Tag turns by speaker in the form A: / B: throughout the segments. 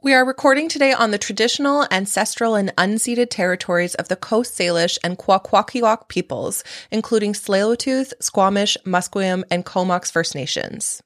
A: We are recording today on the traditional, ancestral, and unceded territories of the Coast Salish and Kwakwaka'wakw peoples, including Tsleil-Waututh, Squamish, Musqueam, and Comox First Nations.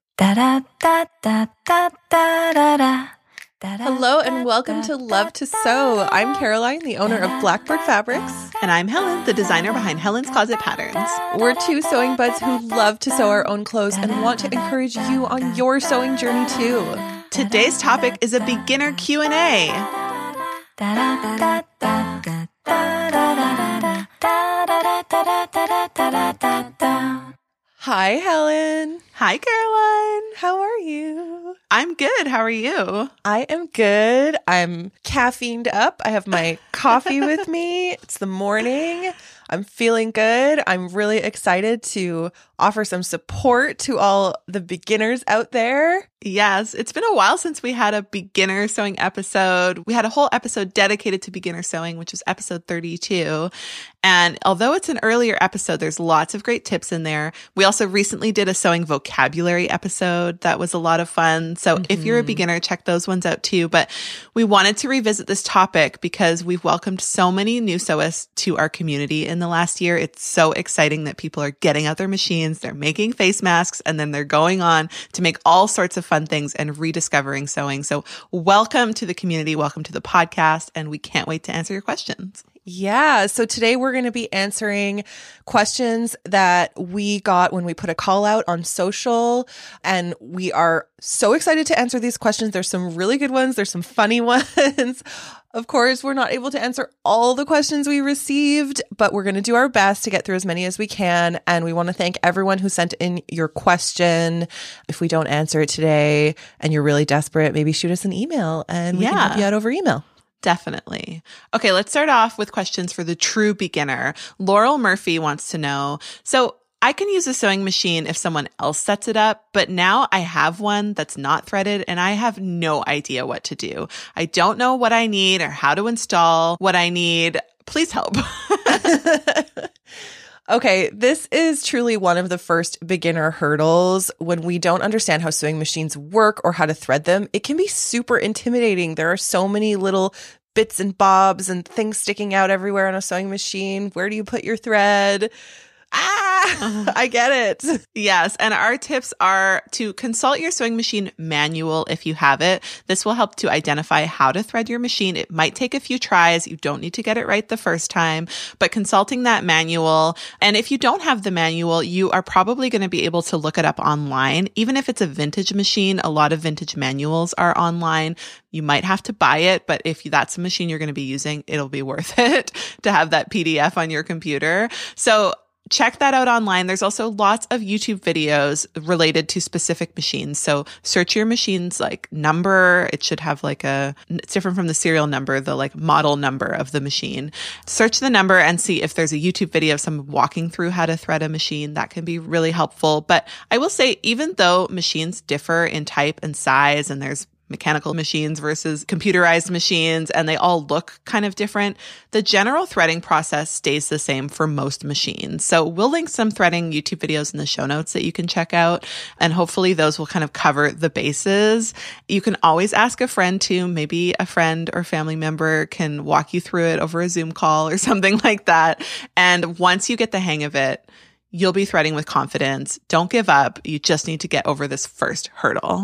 A: Hello and welcome to Love to Sew. I'm Caroline, the owner of Blackbird Fabrics.
B: And I'm Helen, the designer behind Helen's Closet Patterns.
A: We're two sewing buds who love to sew our own clothes and want to encourage you on your sewing journey too.
B: Today's topic is a beginner Q&A.
A: Hi, Helen.
B: Hi, Caroline.
A: How are you?
B: I'm good. How are you?
A: I am good. I'm caffeined up. I have my coffee with me. It's the morning. I'm feeling good. I'm really excited to offer some support to all the beginners out there.
B: Yes, it's been a while since we had a beginner sewing episode. We had a whole episode dedicated to beginner sewing, which was episode 32. And although it's an earlier episode, there's lots of great tips in there. We also recently did a sewing vocabulary episode that was a lot of fun. So if you're a beginner, check those ones out too. But we wanted to revisit this topic because we've welcomed so many new sewists to our community in the last year. It's so exciting that people are getting out their machines, they're making face masks, and then they're going on to make all sorts of fun things and rediscovering sewing. So welcome to the community, welcome to the podcast, and we can't wait to answer your questions.
A: Yeah. So today we're going to be answering questions that we got when we put a call out on social. And we are so excited to answer these questions. There's some really good ones. There's some funny ones. Of course, we're not able to answer all the questions we received, but we're going to do our best to get through as many as we can. And we want to thank everyone who sent in your question. If we don't answer it today and you're really desperate, maybe shoot us an email and we can help you out over email.
B: Definitely. Okay, let's start off with questions for the true beginner. Laurel Murphy wants to know, so I can use a sewing machine if someone else sets it up, but now I have one that's not threaded and I have no idea what to do. I don't know what I need or how to install what I need. Please help.
A: Okay, this is truly one of the first beginner hurdles. When we don't understand how sewing machines work or how to thread them, it can be super intimidating. There are so many little bits and bobs and things sticking out everywhere on a sewing machine. Where do you put your thread? I get it.
B: Yes. And our tips are to consult your sewing machine manual if you have it. This will help to identify how to thread your machine. It might take a few tries. You don't need to get it right the first time, but consulting that manual. And if you don't have the manual, you are probably going to be able to look it up online. Even if it's a vintage machine, a lot of vintage manuals are online. You might have to buy it, but if that's a machine you're going to be using, it'll be worth it to have that PDF on your computer. So check that out online. There's also lots of YouTube videos related to specific machines. So search your machine's like number. It should have it's different from the serial number, the like model number of the machine. Search the number and see if there's a YouTube video of someone walking through how to thread a machine. That can be really helpful. But I will say, even though machines differ in type and size, and there's mechanical machines versus computerized machines, and they all look kind of different, the general threading process stays the same for most machines. So we'll link some threading YouTube videos in the show notes that you can check out, and hopefully those will kind of cover the bases. You can always ask a friend too. Maybe a friend or family member can walk you through it over a Zoom call or something like that. And once you get the hang of it, you'll be threading with confidence. Don't give up. You just need to get over this first hurdle.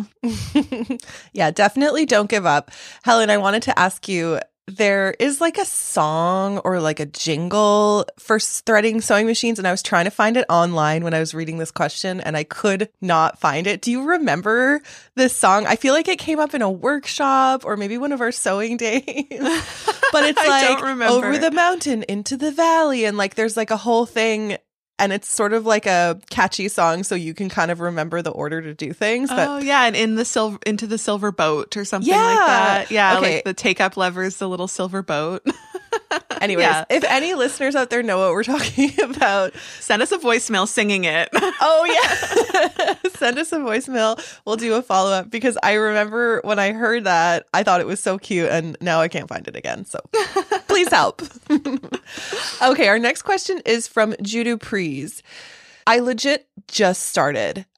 A: Yeah, definitely don't give up. Helen, I wanted to ask you, there is like a song or like a jingle for threading sewing machines, and I was trying to find it online when I was reading this question, and I could not find it. Do you remember this song? I feel like it came up in a workshop or maybe one of our sewing days. But it's like over the mountain, into the valley, and like there's like a whole thing. And it's sort of like a catchy song, so you can kind of remember the order to do things. But
B: and into the silver boat or something like that. Yeah, okay. Like the take up levers, the little silver boat.
A: Anyways, if any listeners out there know what we're talking about,
B: send us a voicemail singing it.
A: Oh, yeah. Send us a voicemail. We'll do a follow-up, because I remember when I heard that, I thought it was so cute, and now I can't find it again. So please help. Okay, our next question is from Judo Prees. I legit just started.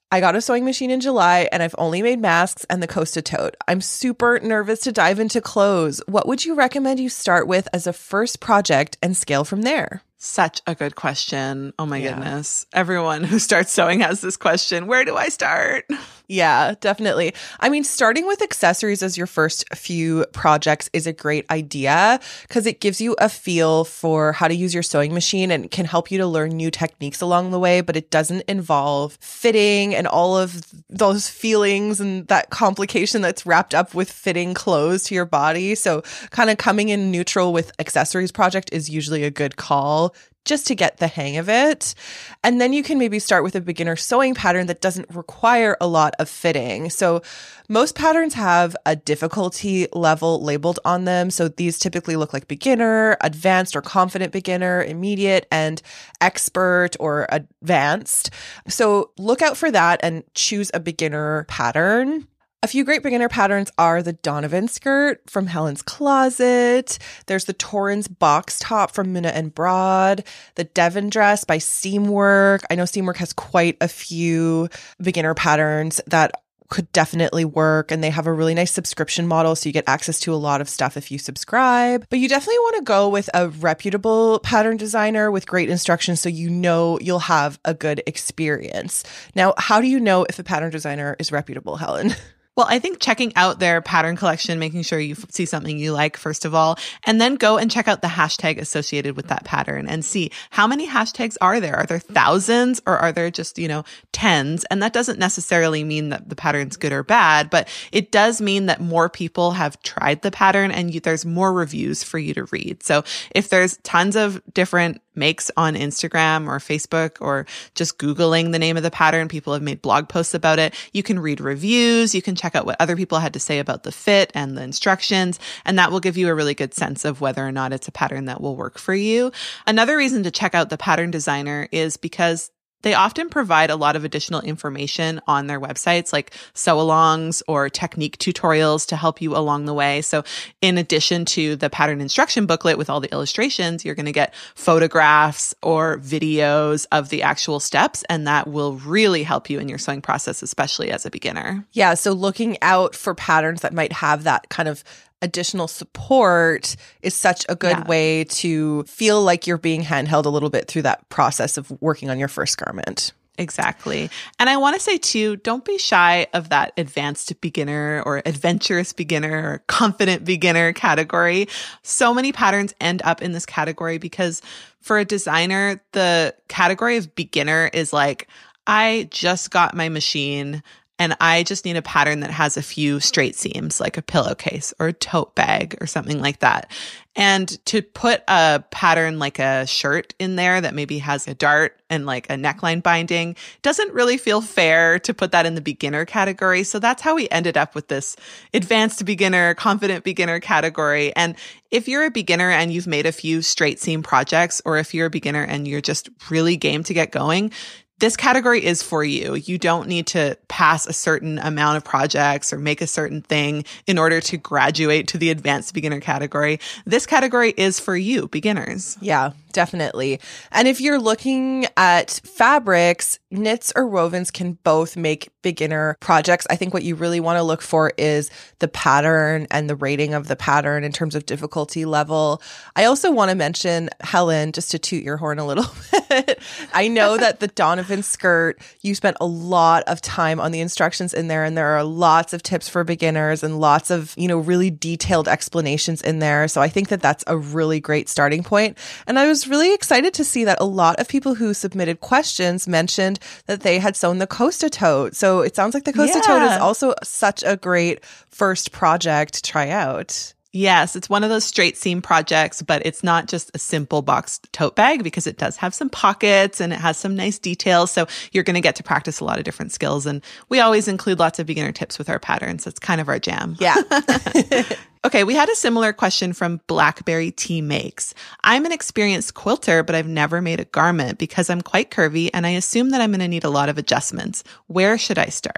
A: I got a sewing machine in July and I've only made masks and the Costa tote. I'm super nervous to dive into clothes. What would you recommend you start with as a first project and scale from there?
B: Such a good question. Oh my goodness. Everyone who starts sewing has this question. Where do I start?
A: Yeah, definitely. I mean, starting with accessories as your first few projects is a great idea because it gives you a feel for how to use your sewing machine and can help you to learn new techniques along the way, but it doesn't involve fitting and all of those feelings and that complication that's wrapped up with fitting clothes to your body. So kind of coming in neutral with accessories project is usually a good call just to get the hang of it. And then you can maybe start with a beginner sewing pattern that doesn't require a lot of fitting. So most patterns have a difficulty level labeled on them. So these typically look like beginner, advanced or confident beginner, immediate, and expert or advanced. So look out for that and choose a beginner pattern. A few great beginner patterns are the Donovan skirt from Helen's Closet. There's the Torrens box top from Minna and Broad. The Devon dress by Seamwork. I know Seamwork has quite a few beginner patterns that could definitely work, and they have a really nice subscription model, so you get access to a lot of stuff if you subscribe. But you definitely want to go with a reputable pattern designer with great instructions so you know you'll have a good experience. Now, how do you know if a pattern designer is reputable, Helen?
B: Well, I think checking out their pattern collection, making sure you see something you like, first of all, and then go and check out the hashtag associated with that pattern and see how many hashtags are there? Are there thousands or are there just, tens? And that doesn't necessarily mean that the pattern's good or bad, but it does mean that more people have tried the pattern and there's more reviews for you to read. So if there's tons of different makes on Instagram or Facebook or just Googling the name of the pattern, people have made blog posts about it. You can read reviews. You can check out what other people had to say about the fit and the instructions. And that will give you a really good sense of whether or not it's a pattern that will work for you. Another reason to check out the pattern designer is because they often provide a lot of additional information on their websites, like sew-alongs or technique tutorials to help you along the way. So in addition to the pattern instruction booklet with all the illustrations, you're going to get photographs or videos of the actual steps, and that will really help you in your sewing process, especially as a beginner.
A: Yeah, so looking out for patterns that might have that kind of additional support is such a good way to feel like you're being handheld a little bit through that process of working on your first garment.
B: Exactly. And I want to say too, don't be shy of that advanced beginner or adventurous beginner or confident beginner category. So many patterns end up in this category because for a designer, the category of beginner is like, I just got my machine and I just need a pattern that has a few straight seams, like a pillowcase or a tote bag or something like that. And to put a pattern like a shirt in there that maybe has a dart and like a neckline binding doesn't really feel fair to put that in the beginner category. So that's how we ended up with this advanced beginner, confident beginner category. And if you're a beginner and you've made a few straight seam projects, or if you're a beginner and you're just really game to get going, this category is for you. You don't need to pass a certain amount of projects or make a certain thing in order to graduate to the advanced beginner category. This category is for you, beginners.
A: Yeah, definitely. And if you're looking at fabrics, knits or wovens can both make beginner projects. I think what you really want to look for is the pattern and the rating of the pattern in terms of difficulty level. I also want to mention, Helen, just to toot your horn a little bit. I know that the Donovan skirt, you spent a lot of time on the instructions in there, and there are lots of tips for beginners and lots of, really detailed explanations in there. So I think that that's a really great starting point. And I was really excited to see that a lot of people who submitted questions mentioned that they had sewn the Costa tote. So it sounds like the Costa tote is also such a great first project to try out.
B: Yes, it's one of those straight seam projects, but it's not just a simple boxed tote bag because it does have some pockets and it has some nice details. So you're going to get to practice a lot of different skills. And we always include lots of beginner tips with our patterns. That's kind of our jam.
A: Yeah.
B: Okay, we had a similar question from Blackberry Tea Makes. I'm an experienced quilter, but I've never made a garment because I'm quite curvy and I assume that I'm going to need a lot of adjustments. Where should I start?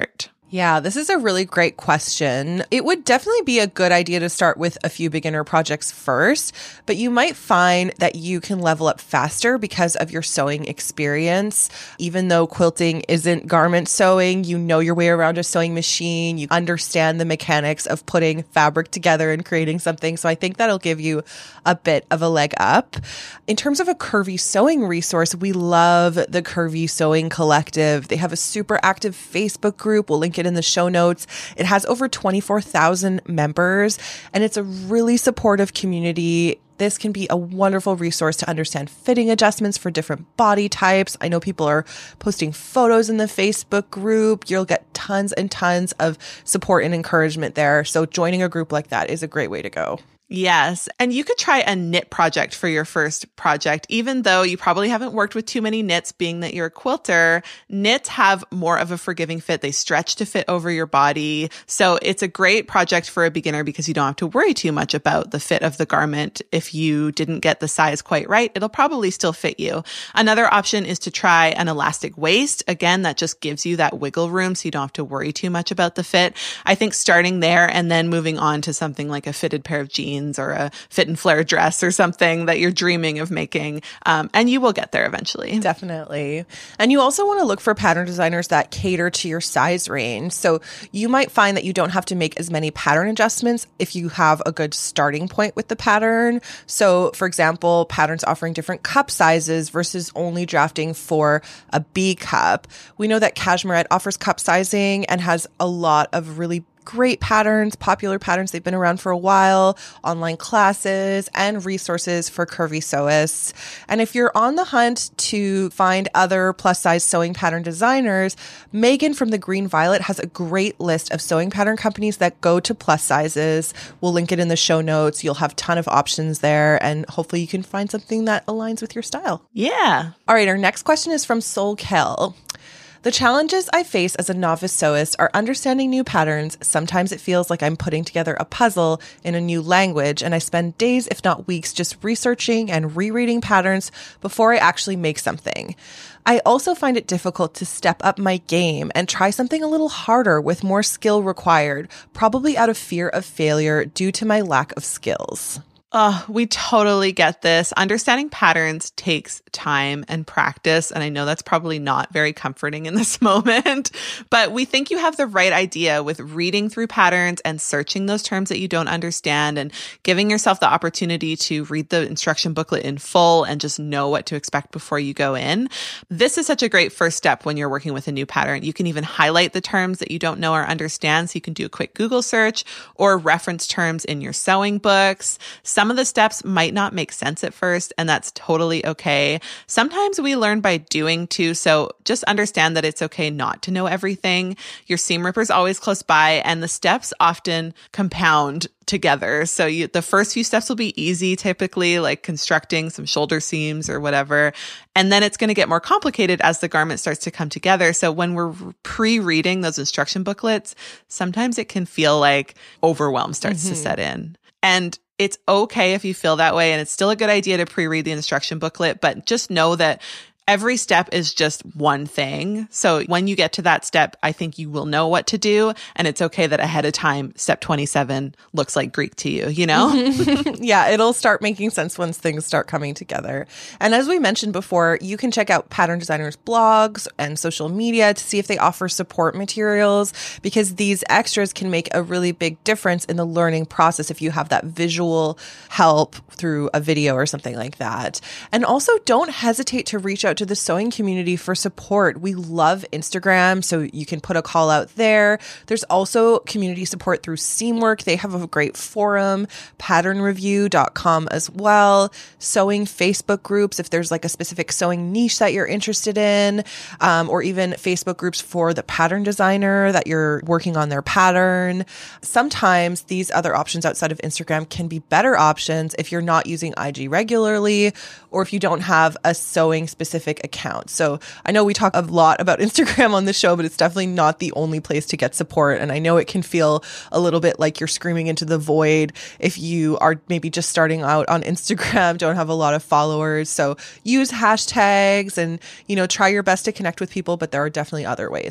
A: Yeah, this is a really great question. It would definitely be a good idea to start with a few beginner projects first, but you might find that you can level up faster because of your sewing experience. Even though quilting isn't garment sewing, you know your way around a sewing machine, you understand the mechanics of putting fabric together and creating something. So I think that'll give you a bit of a leg up. In terms of a curvy sewing resource, we love the Curvy Sewing Collective. They have a super active Facebook group. We'll link it in the show notes. It has over 24,000 members, and it's a really supportive community. This can be a wonderful resource to understand fitting adjustments for different body types. I know people are posting photos in the Facebook group. You'll get tons and tons of support and encouragement there. So joining a group like that is a great way to go.
B: Yes. And you could try a knit project for your first project, even though you probably haven't worked with too many knits, being that you're a quilter. Knits have more of a forgiving fit. They stretch to fit over your body. So it's a great project for a beginner because you don't have to worry too much about the fit of the garment. If you didn't get the size quite right, it'll probably still fit you. Another option is to try an elastic waist. Again, that just gives you that wiggle room so you don't have to worry too much about the fit. I think starting there and then moving on to something like a fitted pair of jeans or a fit and flare dress or something that you're dreaming of making. And you will get there eventually.
A: Definitely. And you also want to look for pattern designers that cater to your size range. So you might find that you don't have to make as many pattern adjustments if you have a good starting point with the pattern. So for example, patterns offering different cup sizes versus only drafting for a B cup. We know that Cashmerette offers cup sizing and has a lot of really great patterns, popular patterns. They've been around for a while, online classes and resources for curvy sewists. And if you're on the hunt to find other plus size sewing pattern designers, Megan from the Green Violet has a great list of sewing pattern companies that go to plus sizes. We'll link it in the show notes. You'll have a ton of options there, and hopefully you can find something that aligns with your style.
B: Yeah.
A: All right. Our next question is from Soul Kel. The challenges I face as a novice sewist are understanding new patterns. Sometimes it feels like I'm putting together a puzzle in a new language, and I spend days, if not weeks, just researching and rereading patterns before I actually make something. I also find it difficult to step up my game and try something a little harder with more skill required, probably out of fear of failure due to my lack of skills.
B: Oh, we totally get this. Understanding patterns takes time and practice. And I know that's probably not very comforting in this moment, but we think you have the right idea with reading through patterns and searching those terms that you don't understand and giving yourself the opportunity to read the instruction booklet in full and just know what to expect before you go in. This is such a great first step when you're working with a new pattern. You can even highlight the terms that you don't know or understand. So you can do a quick Google search or reference terms in your sewing books. Some of the steps might not make sense at first, and that's totally okay. Sometimes we learn by doing too, so just understand that it's okay not to know everything. Your seam ripper is always close by, and the steps often compound together. So the first few steps will be easy, typically, like constructing some shoulder seams or whatever. And then it's going to get more complicated as the garment starts to come together. So when we're pre-reading those instruction booklets, sometimes it can feel like overwhelm starts to set in. And it's okay if you feel that way, and it's still a good idea to pre-read the instruction booklet, but just know that every step is just one thing. So when you get to that step, I think you will know what to do. And it's okay that ahead of time, step 27 looks like Greek to you, you know?
A: Yeah, it'll start making sense once things start coming together. And as we mentioned before, you can check out pattern designers' blogs and social media to see if they offer support materials, because these extras can make a really big difference in the learning process if you have that visual help through a video or something like that. And also don't hesitate to reach out to the sewing community for support. We love Instagram, so you can put a call out there. There's also community support through Seamwork. They have a great forum, patternreview.com as well, sewing Facebook groups if there's like a specific sewing niche that you're interested in, or even Facebook groups for the pattern designer that you're working on their pattern. Sometimes these other options outside of Instagram can be better options if you're not using IG regularly, or if you don't have a sewing specific account. So I know we talk a lot about Instagram on the show, but it's definitely not the only place to get support. And I know it can feel a little bit like you're screaming into the void if you are maybe just starting out on Instagram, don't have a lot of followers. So use hashtags and, try your best to connect with people, but there are definitely other ways.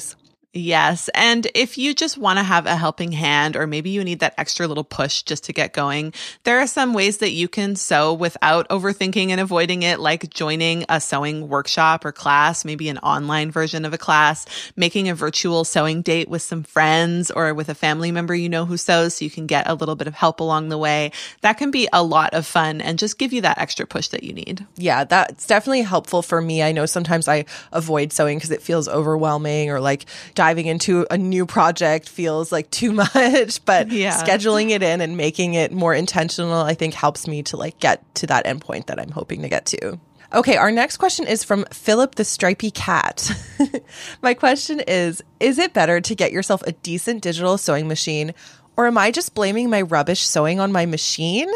B: Yes. And if you just want to have a helping hand, or maybe you need that extra little push just to get going, there are some ways that you can sew without overthinking and avoiding it, like joining a sewing workshop or class, maybe an online version of a class, making a virtual sewing date with some friends or with a family member you know who sews so you can get a little bit of help along the way. That can be a lot of fun and just give you that extra push that you need.
A: Yeah, that's definitely helpful for me. I know sometimes I avoid sewing because it feels overwhelming, or like diving into a new project feels like too much, but scheduling it in and making it more intentional, I think helps me to like get to that endpoint that I'm hoping to get to. Okay, our next question is from Philip the Stripy Cat. My question is it better to get yourself a decent digital sewing machine, or am I just blaming my rubbish sewing on my machine?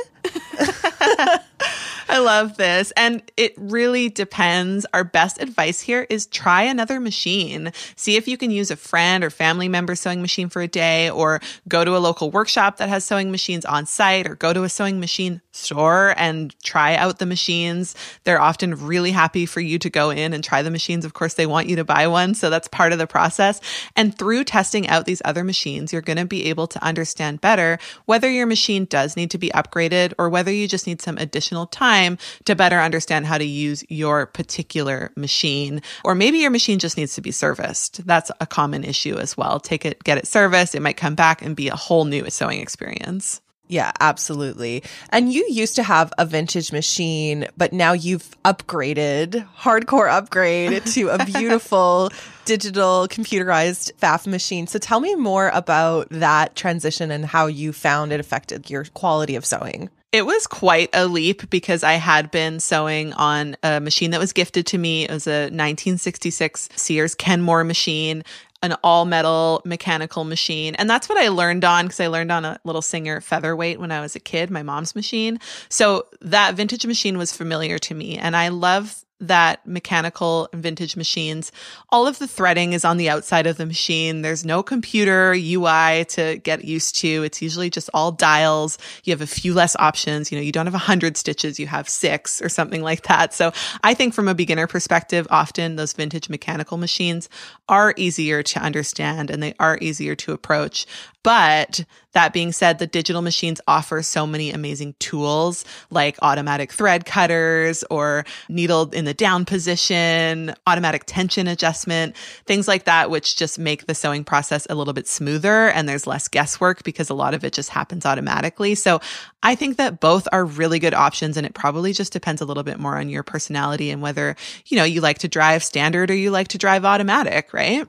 B: I love this. And it really depends. Our best advice here is try another machine. See if you can use a friend or family member sewing machine for a day, or go to a local workshop that has sewing machines on site, or go to a sewing machine store and try out the machines. They're often really happy for you to go in and try the machines. Of course, they want you to buy one. So that's part of the process. And through testing out these other machines, you're going to be able to understand better whether your machine does need to be upgraded, or whether you just need some additional time to better understand how to use your particular machine. Or maybe your machine just needs to be serviced. That's a common issue as well. Take it, get it serviced. It might come back and be a whole new sewing experience.
A: Yeah, absolutely. And you used to have a vintage machine, but now you've upgraded, hardcore upgrade to a beautiful digital computerized FAF machine. So tell me more about that transition and how you found it affected your quality of sewing.
B: It was quite a leap because I had been sewing on a machine that was gifted to me. It was a 1966 Sears Kenmore machine, an all metal mechanical machine. And that's what I learned on, because I learned on a little Singer Featherweight when I was a kid, my mom's machine. So that vintage machine was familiar to me. And I love that mechanical vintage machines, all of the threading is on the outside of the machine. There's no computer UI to get used to. It's usually just all dials. You have a few less options. You don't have 100 stitches, you have 6 or something like that. So I think from a beginner perspective, often those vintage mechanical machines are easier to understand and they are easier to approach. But that being said, the digital machines offer so many amazing tools like automatic thread cutters or needle in the down position, automatic tension adjustment, things like that, which just make the sewing process a little bit smoother and there's less guesswork because a lot of it just happens automatically. So I think that both are really good options, and it probably just depends a little bit more on your personality and whether, you like to drive standard or you like to drive automatic, right?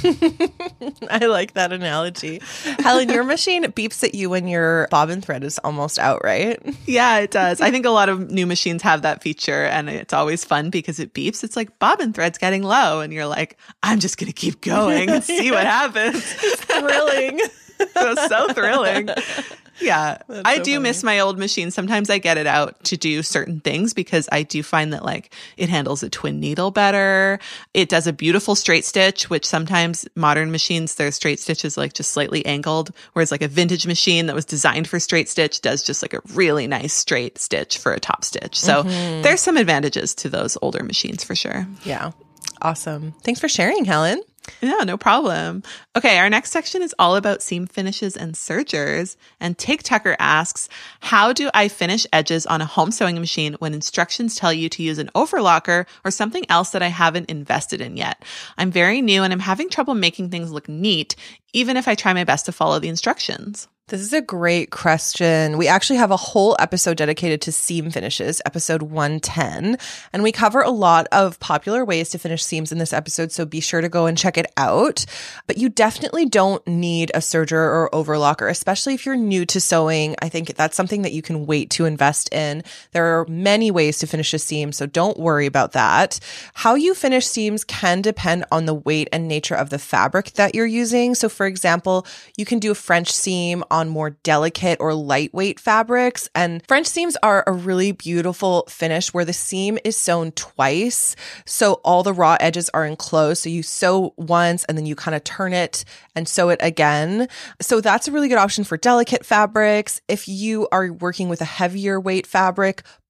A: I like that analogy. Helen, your machine beeps at you when your bobbin thread is almost out, right?
B: Yeah, it does. I think a lot of new machines have that feature, and it's always fun because it beeps. It's like bobbin thread's getting low, and you're like, I'm just going to keep going and see what happens.
A: It's thrilling.
B: It's so thrilling. Yeah, I do
A: funny.
B: miss my old machine. Sometimes I get it out to do certain things because I do find that it handles a twin needle better. It does a beautiful straight stitch, which sometimes modern machines, their straight stitch is just slightly angled, whereas a vintage machine that was designed for straight stitch does just a really nice straight stitch for a top stitch. So there's some advantages to those older machines for sure.
A: Yeah. Awesome. Thanks for sharing, Helen.
B: Yeah, no problem. Okay, our next section is all about seam finishes and sergers. And Tig Tucker asks, how do I finish edges on a home sewing machine when instructions tell you to use an overlocker or something else that I haven't invested in yet? I'm very new and I'm having trouble making things look neat, even if I try my best to follow the instructions.
A: This is a great question. We actually have a whole episode dedicated to seam finishes, episode 110, and we cover a lot of popular ways to finish seams in this episode, so be sure to go and check it out. But you definitely don't need a serger or overlocker, especially if you're new to sewing. I think that's something that you can wait to invest in. There are many ways to finish a seam, so don't worry about that. How you finish seams can depend on the weight and nature of the fabric that you're using. So for example, you can do a French seam on more delicate or lightweight fabrics. And French seams are a really beautiful finish where the seam is sewn twice. So all the raw edges are enclosed. So you sew once and then you kind of turn it and sew it again. So that's a really good option for delicate fabrics. If you are working with a heavier weight fabric,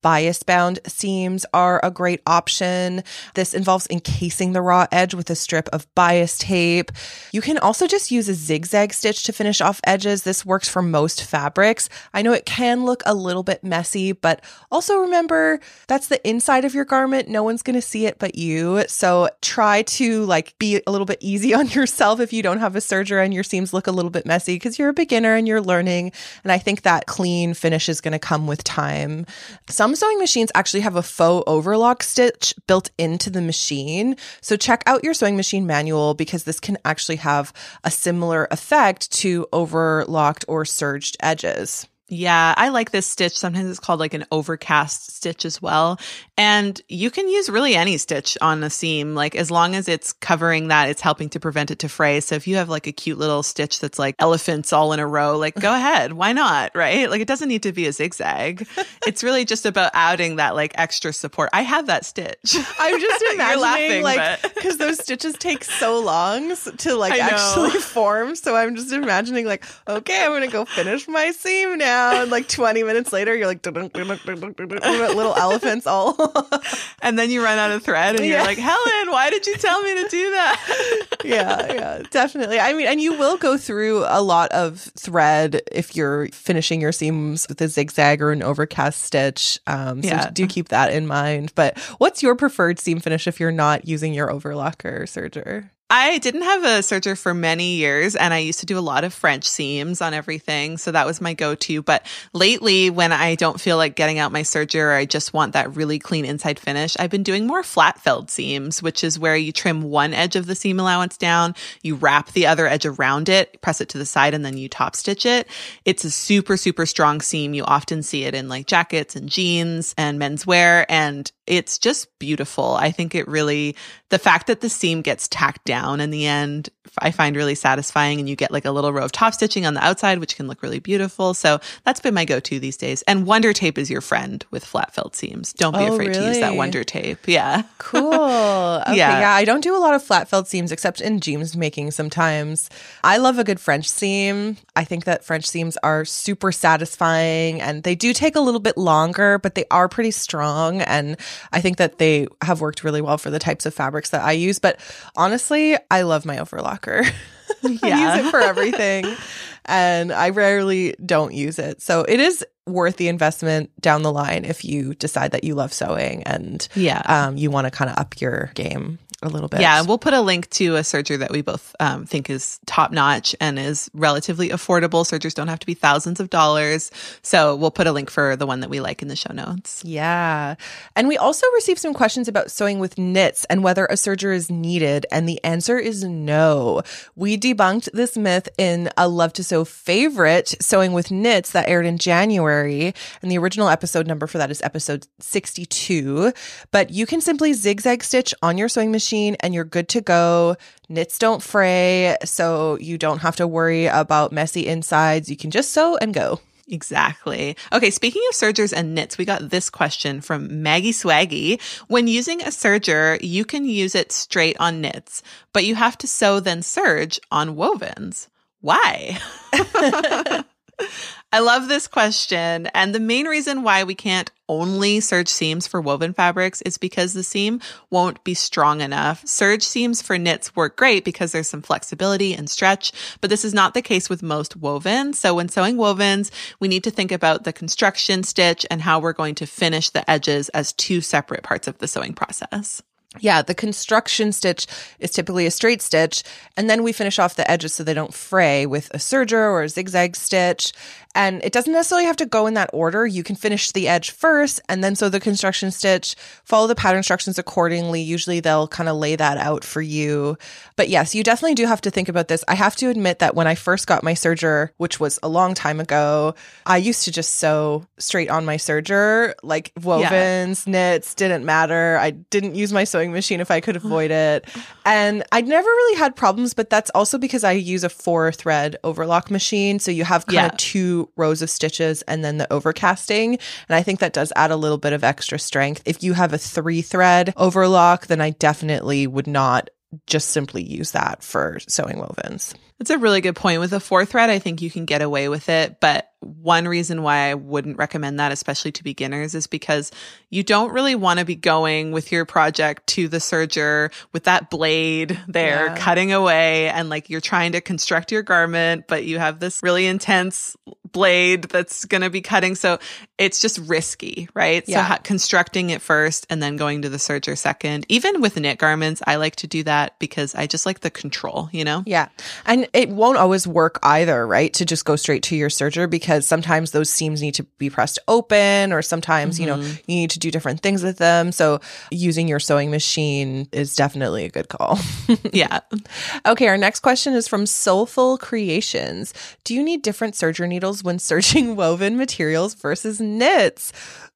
A: Bias bound seams are a great option. This involves encasing the raw edge with a strip of bias tape. You can also just use a zigzag stitch to finish off edges. This works for most fabrics. I know it can look a little bit messy, but also remember that's the inside of your garment. No one's going to see it but you. So try to be a little bit easy on yourself if you don't have a serger and your seams look a little bit messy, because you're a beginner and you're learning. And I think that clean finish is going to come with time. Some sewing machines actually have a faux overlock stitch built into the machine. So check out your sewing machine manual, because this can actually have a similar effect to overlocked or serged edges.
B: Yeah, I like this stitch. Sometimes it's called an overcast stitch as well. And you can use really any stitch on a seam, as long as it's covering that, it's helping to prevent it to fray. So if you have a cute little stitch that's elephants all in a row, go ahead, why not, right? It doesn't need to be a zigzag. It's really just about adding that extra support. I have that stitch.
A: I'm just imagining
B: laughing,
A: because those stitches take so long to actually form. So I'm just imagining okay, I'm going to go finish my seam now. And 20 minutes later, you're little elephants all.
B: And then you run out of thread and you're Helen, why did you tell me to do that?
A: Yeah, definitely. I mean, and you will go through a lot of thread if you're finishing your seams with a zigzag or an overcast stitch. So do keep that in mind. But what's your preferred seam finish if you're not using your overlock or serger?
B: I didn't have a serger for many years, and I used to do a lot of French seams on everything. So that was my go-to. But lately, when I don't feel like getting out my serger, or I just want that really clean inside finish, I've been doing more flat felled seams, which is where you trim one edge of the seam allowance down, you wrap the other edge around it, press it to the side, and then you top stitch it. It's a super, super strong seam. You often see it in jackets and jeans and menswear, and it's just beautiful. I think the fact that the seam gets tacked down in the end, I find really satisfying, and you get a little row of top stitching on the outside, which can look really beautiful. So that's been my go-to these days. And Wonder Tape is your friend with flat felt seams. Don't be afraid to use that Wonder Tape. Yeah.
A: Cool. Okay, yeah. I don't do a lot of flat felt seams except in jeans making sometimes. I love a good French seam. I think that French seams are super satisfying, and they do take a little bit longer, but they are pretty strong. And I think that they have worked really well for the types of fabrics that I use. But honestly, I love my overlocker. I use it for everything, and I rarely don't use it. So it is worth the investment down the line if you decide that you love sewing and you want to kind of up your game a little bit.
B: Yeah, we'll put a link to a serger that we both think is top notch and is relatively affordable. Sergers don't have to be thousands of dollars. So we'll put a link for the one that we like in the show notes.
A: Yeah. And we also received some questions about sewing with knits and whether a serger is needed. And the answer is no. We debunked this myth in a Love to Sew favorite, Sewing with Knits, that aired in January. And the original episode number for that is episode 62. But you can simply zigzag stitch on your sewing machine and you're good to go. Knits don't fray, so you don't have to worry about messy insides. You can just sew and go.
B: Exactly. Okay, speaking of sergers and knits, we got this question from Maggie Swaggy. When using a serger, you can use it straight on knits, but you have to sew then serge on wovens. Why? I love this question. And the main reason why we can't only serge seams for woven fabrics is because the seam won't be strong enough. Serge seams for knits work great because there's some flexibility and stretch, but this is not the case with most wovens. So when sewing wovens, we need to think about the construction stitch and how we're going to finish the edges as two separate parts of the sewing process.
A: Yeah, the construction stitch is typically a straight stitch, and then we finish off the edges so they don't fray with a serger or a zigzag stitch. And it doesn't necessarily have to go in that order. You can finish the edge first and then sew the construction stitch, follow the pattern instructions accordingly. Usually they'll kind of lay that out for you. But yes, you definitely do have to think about this. I have to admit that when I first got my serger, which was a long time ago, I used to just sew straight on my serger, like wovens, knits, didn't matter. I didn't use my sewing machine if I could avoid it. And I never really had problems, but that's also because I use a 4-thread overlock machine. So you have kind of 2 rows of stitches and then the overcasting. And I think that does add a little bit of extra strength. If you have a 3-thread overlock, then I definitely would not just simply use that for sewing wovens.
B: That's a really good point. With a 4-thread, I think you can get away with it. But one reason why I wouldn't recommend that, especially to beginners, is because you don't really want to be going with your project to the serger with that blade there cutting away, and like you're trying to construct your garment, but you have this really intense blade that's going to be cutting. So it's just risky, right?
A: Yeah.
B: So constructing it first and then going to the serger second. Even with knit garments, I like to do that because I just like the control, you know?
A: Yeah. And it won't always work either, right? To just go straight to your serger, because sometimes those seams need to be pressed open, or sometimes, you know, you need to do different things with them. So using your sewing machine is definitely a good call.
B: Yeah.
A: Okay. Our next question is from Soulful Creations. Do you need different serger needles when serging woven materials versus knits?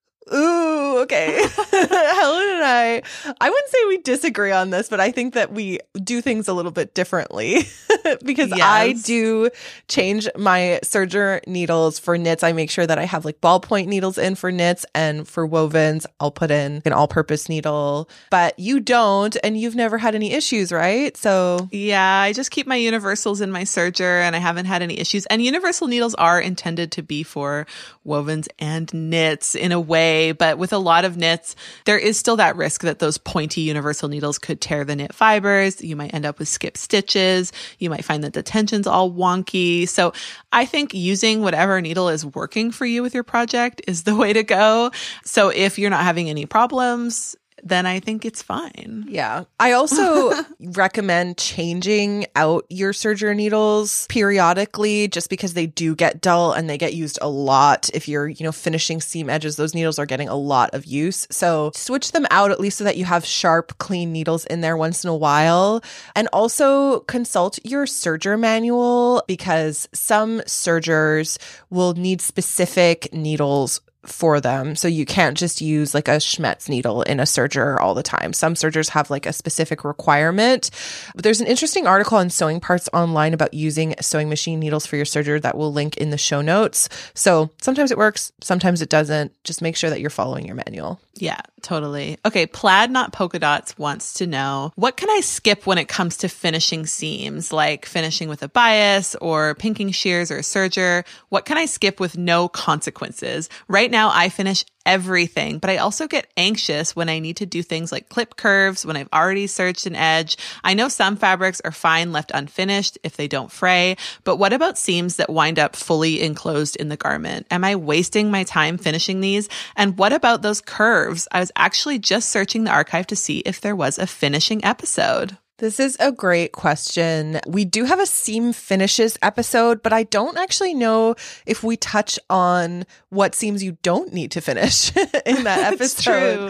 A: Ooh, okay. Helen and I wouldn't say we disagree on this, but I think that we do things a little bit differently because I do change my serger needles for knits. I make sure that I have like ballpoint needles in for knits, and for wovens, I'll put in an all-purpose needle, but you don't, and you've never had any issues, right? So
B: yeah, I just keep my universals in my serger and I haven't had any issues. And universal needles are intended to be for wovens and knits in a way. But with a lot of knits, there is still that risk that those pointy universal needles could tear the knit fibers. You might end up with skip stitches. You might find that the tension's all wonky. So I think using whatever needle is working for you with your project is the way to go. So if you're not having any problems, then I think it's fine.
A: Yeah. I also recommend changing out your serger needles periodically, just because they do get dull and they get used a lot. If you're, you know, finishing seam edges, those needles are getting a lot of use. So switch them out, at least so that you have sharp, clean needles in there once in a while. And also consult your serger manual, because some sergers will need specific needles for them. So you can't just use like a Schmetz needle in a serger all the time. Some sergers have like a specific requirement. But there's an interesting article on Sewing Parts Online about using sewing machine needles for your serger that we'll link in the show notes. So sometimes it works, sometimes it doesn't. Just make sure that you're following your manual.
B: Yeah, totally. Okay, Plaid Not Polka Dots wants to know, what can I skip when it comes to finishing seams, like finishing with a bias or pinking shears or a serger? What can I skip with no consequences? Right now, I finish everything, but I also get anxious when I need to do things like clip curves when I've already serged an edge. I know some fabrics are fine left unfinished if they don't fray, but what about seams that wind up fully enclosed in the garment? Am I wasting my time finishing these? And what about those curves? I was actually just searching the archive to see if there was a finishing episode.
A: This is a great question. We do have a seam finishes episode, but I don't actually know if we touch on what seams you don't need to finish in that episode.
B: True.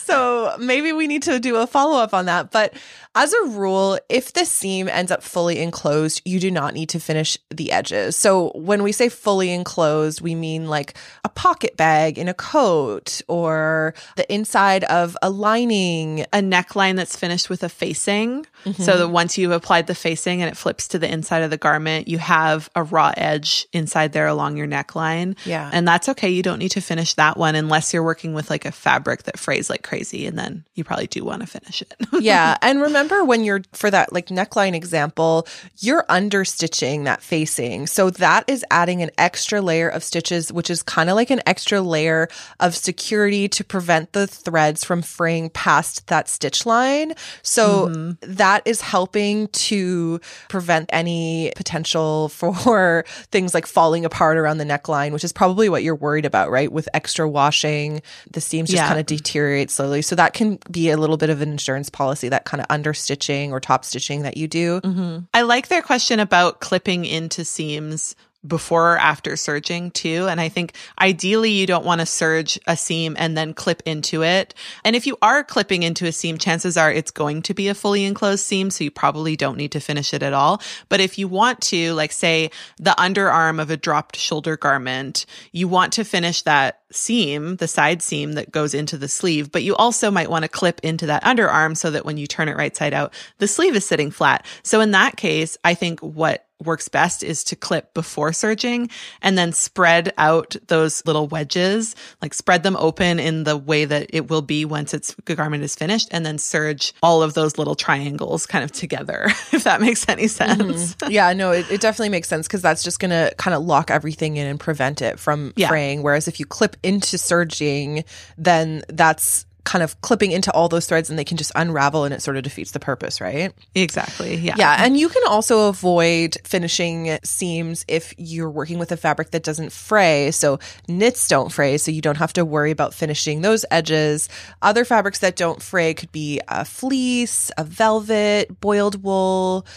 A: So maybe we need to do a follow-up on that. But as a rule, if the seam ends up fully enclosed, you do not need to finish the edges. So when we say fully enclosed, we mean like a pocket bag in a coat, or the inside of a lining.
B: A neckline that's finished with a facing. So that once you've applied the facing and it flips to the inside of the garment, you have a raw edge inside there along your neckline.
A: Yeah.
B: And that's okay. You don't need to finish that one unless you're working with like a fabric that frays like crazy. And then you probably do want to finish it.
A: Yeah. And remember, when you're, for that like neckline example, you're understitching that facing. So that is adding an extra layer of stitches, which is kind of like an extra layer of security to prevent the threads from fraying past that stitch line. So that is helping to prevent any potential for things like falling apart around the neckline, which is probably what you're worried about, right? With extra washing, the seams just kind of deteriorate slowly. So that can be a little bit of an insurance policy, that kind of understitching or top stitching that you do.
B: I like their question about clipping into seams before or after serging too. And I think ideally you don't want to serge a seam and then clip into it. And if you are clipping into a seam, chances are it's going to be a fully enclosed seam, so you probably don't need to finish it at all. But if you want to, like say the underarm of a dropped shoulder garment, you want to finish that seam, the side seam that goes into the sleeve, but you also might want to clip into that underarm so that when you turn it right side out, the sleeve is sitting flat. So in that case, I think what works best is to clip before serging and then spread out those little wedges, like spread them open in the way that it will be once the garment is finished, and then serge all of those little triangles kind of together, if that makes any sense.
A: Mm-hmm. Yeah, no, it definitely makes sense because that's just going to kind of lock everything in and prevent it from fraying. Whereas if you clip into serging, then that's kind of clipping into all those threads and they can just unravel and it sort of defeats the purpose, right?
B: Exactly. Yeah.
A: Yeah. And you can also avoid finishing seams if you're working with a fabric that doesn't fray. So knits don't fray, so you don't have to worry about finishing those edges. Other fabrics that don't fray could be a fleece, a velvet, boiled wool,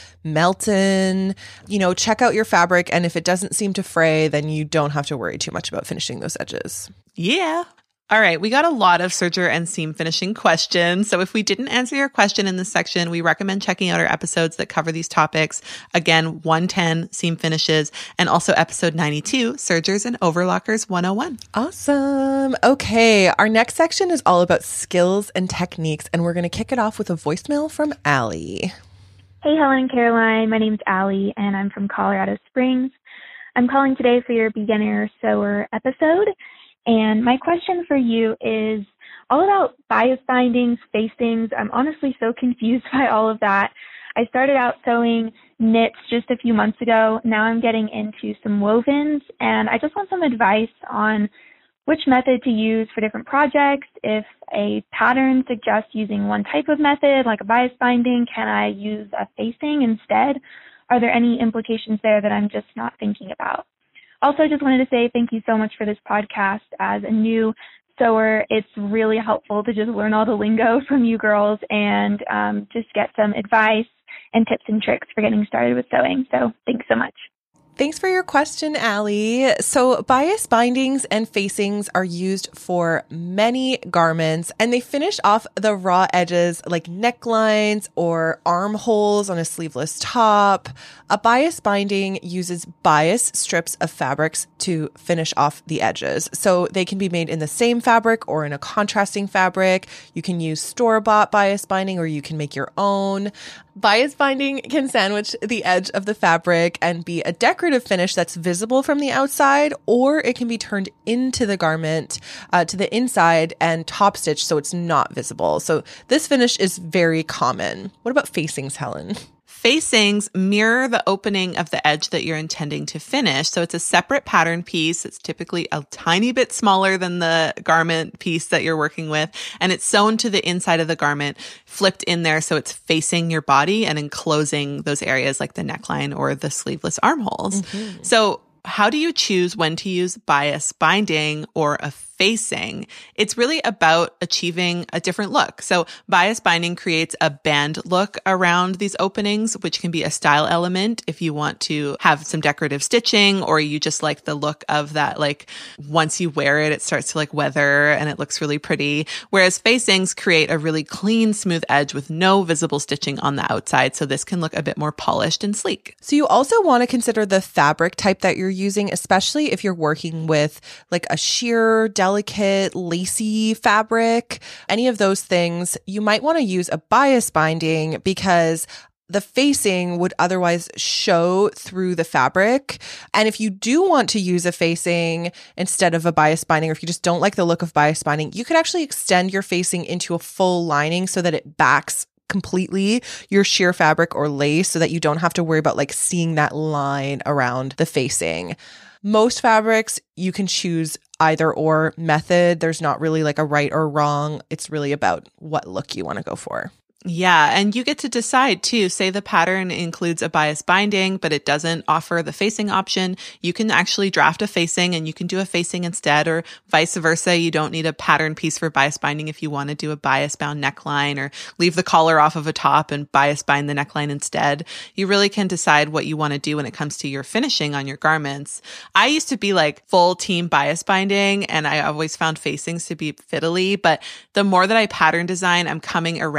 A: Melton. Check out your fabric. And if it doesn't seem to fray, then you don't have to worry too much about finishing those edges.
B: Yeah. All right, we got a lot of serger and seam finishing questions. So if we didn't answer your question in this section, we recommend checking out our episodes that cover these topics. Again, 110, seam finishes, and also episode 92, sergers and overlockers 101.
A: Awesome. Okay, our next section is all about skills and techniques, and we're going to kick it off with a voicemail from Allie.
C: Hey, Helen and Caroline. My name's Allie, and I'm from Colorado Springs. I'm calling today for your beginner sewer episode. And my question for you is all about bias bindings, facings. I'm honestly so confused by all of that. I started out sewing knits just a few months ago. Now I'm getting into some wovens, and I just want some advice on which method to use for different projects. If a pattern suggests using one type of method, like a bias binding, can I use a facing instead? Are there any implications there that I'm just not thinking about? Also, I just wanted to say thank you so much for this podcast. As a new sewer, it's really helpful to just learn all the lingo from you girls and just get some advice and tips and tricks for getting started with sewing. So thanks so much.
A: Thanks for your question, Allie. So bias bindings and facings are used for many garments, and they finish off the raw edges like necklines or armholes on a sleeveless top. A bias binding uses bias strips of fabrics to finish off the edges. So they can be made in the same fabric or in a contrasting fabric. You can use store-bought bias binding or you can make your own. Bias binding can sandwich the edge of the fabric and be a decorative finish that's visible from the outside, or it can be turned into the garment to the inside and top stitched so it's not visible. So this finish is very common. What about facings, Helen?
B: Facings mirror the opening of the edge that you're intending to finish. So it's a separate pattern piece. It's typically a tiny bit smaller than the garment piece that you're working with. And it's sewn to the inside of the garment, flipped in there so it's facing your body and enclosing those areas like the neckline or the sleeveless armholes. Mm-hmm. So how do you choose when to use bias binding or a facing? It's really about achieving a different look. So bias binding creates a band look around these openings, which can be a style element if you want to have some decorative stitching, or you just like the look of that, like once you wear it, it starts to like weather and it looks really pretty. Whereas facings create a really clean, smooth edge with no visible stitching on the outside. So this can look a bit more polished and sleek.
A: So you also want to consider the fabric type that you're using, especially if you're working with like a sheer, delicate, lacy fabric, any of those things. You might want to use a bias binding because the facing would otherwise show through the fabric. And if you do want to use a facing instead of a bias binding, or if you just don't like the look of bias binding, you could actually extend your facing into a full lining so that it backs completely your sheer fabric or lace so that you don't have to worry about like seeing that line around the facing. Most fabrics, you can choose either or method. There's not really like a right or wrong. It's really about what look you want to go for.
B: Yeah. And you get to decide too. Say the pattern includes a bias binding, but it doesn't offer the facing option. You can actually draft a facing and you can do a facing instead, or vice versa. You don't need a pattern piece for bias binding if you want to do a bias bound neckline or leave the collar off of a top and bias bind the neckline instead. You really can decide what you want to do when it comes to your finishing on your garments. I used to be like full team bias binding, and I always found facings to be fiddly, but the more that I pattern design, I'm coming around to them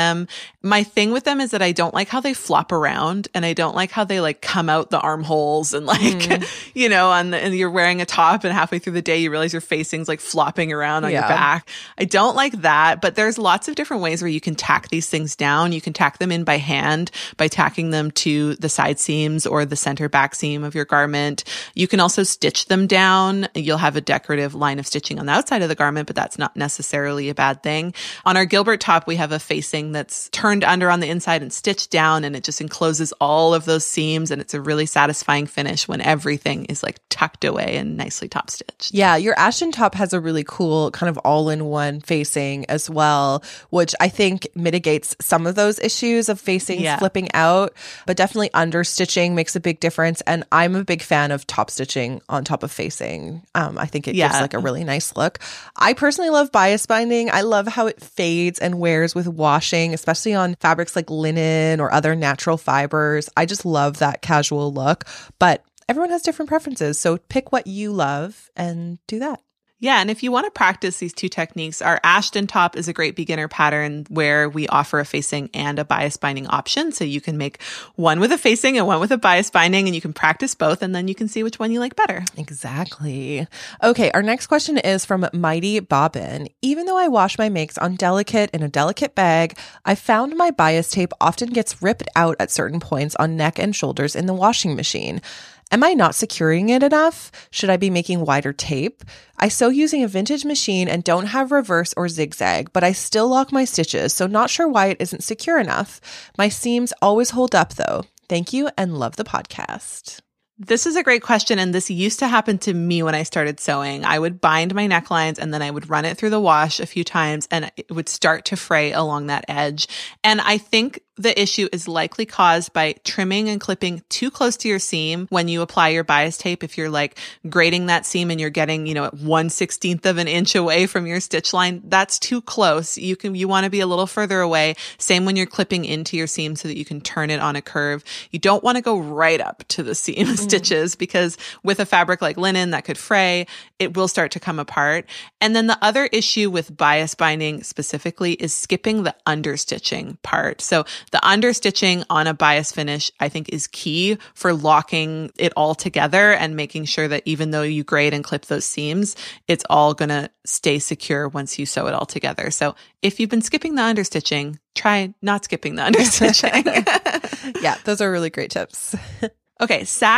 B: them. My thing with them is that I don't like how they flop around, and I don't like how they like come out the armholes and like, you know, and you're wearing a top and halfway through the day, you realize your facing's like flopping around on your back. I don't like that, but there's lots of different ways where you can tack these things down. You can tack them in by hand by tacking them to the side seams or the center back seam of your garment. You can also stitch them down. You'll have a decorative line of stitching on the outside of the garment, but that's not necessarily a bad thing. On our Gilbert top, we have a facing that's turned under on the inside and stitched down, and it just encloses all of those seams, and it's a really satisfying finish when everything is like tucked away and nicely top stitched.
A: Yeah, your Ashton top has a really cool kind of all-in-one facing as well, which I think mitigates some of those issues of facings flipping out, but definitely understitching makes a big difference. And I'm a big fan of top stitching on top of facing. I think it gives like a really nice look. I personally love bias binding. I love how it fades and wears with washing, especially on fabrics like linen or other natural fibers. I just love that casual look, but everyone has different preferences. So pick what you love and do that.
B: Yeah, and if you want to practice these two techniques, our Ashton top is a great beginner pattern where we offer a facing and a bias binding option. So you can make one with a facing and one with a bias binding, and you can practice both, and then you can see which one you like better.
A: Exactly. Okay, our next question is from Mighty Bobbin. Even though I wash my makes on delicate in a delicate bag, I found my bias tape often gets ripped out at certain points on neck and shoulders in the washing machine. Am I not securing it enough? Should I be making wider tape? I sew using a vintage machine and don't have reverse or zigzag, but I still lock my stitches, so not sure why it isn't secure enough. My seams always hold up though. Thank you and love the podcast.
B: This is a great question, and this used to happen to me when I started sewing. I would bind my necklines and then I would run it through the wash a few times and it would start to fray along that edge. And I think the issue is likely caused by trimming and clipping too close to your seam when you apply your bias tape. If you're like grading that seam and you're getting, you know, 1/16 of an inch away from your stitch line, that's too close. You want to be a little further away. Same when you're clipping into your seam so that you can turn it on a curve. You don't want to go right up to the seam stitches, because with a fabric like linen that could fray, it will start to come apart. And then the other issue with bias binding specifically is skipping the understitching part. So the understitching on a bias finish, I think, is key for locking it all together and making sure that even though you grade and clip those seams, it's all going to stay secure once you sew it all together. So if you've been skipping the understitching, try not skipping the understitching.
A: Yeah, those are really great tips.
B: Okay,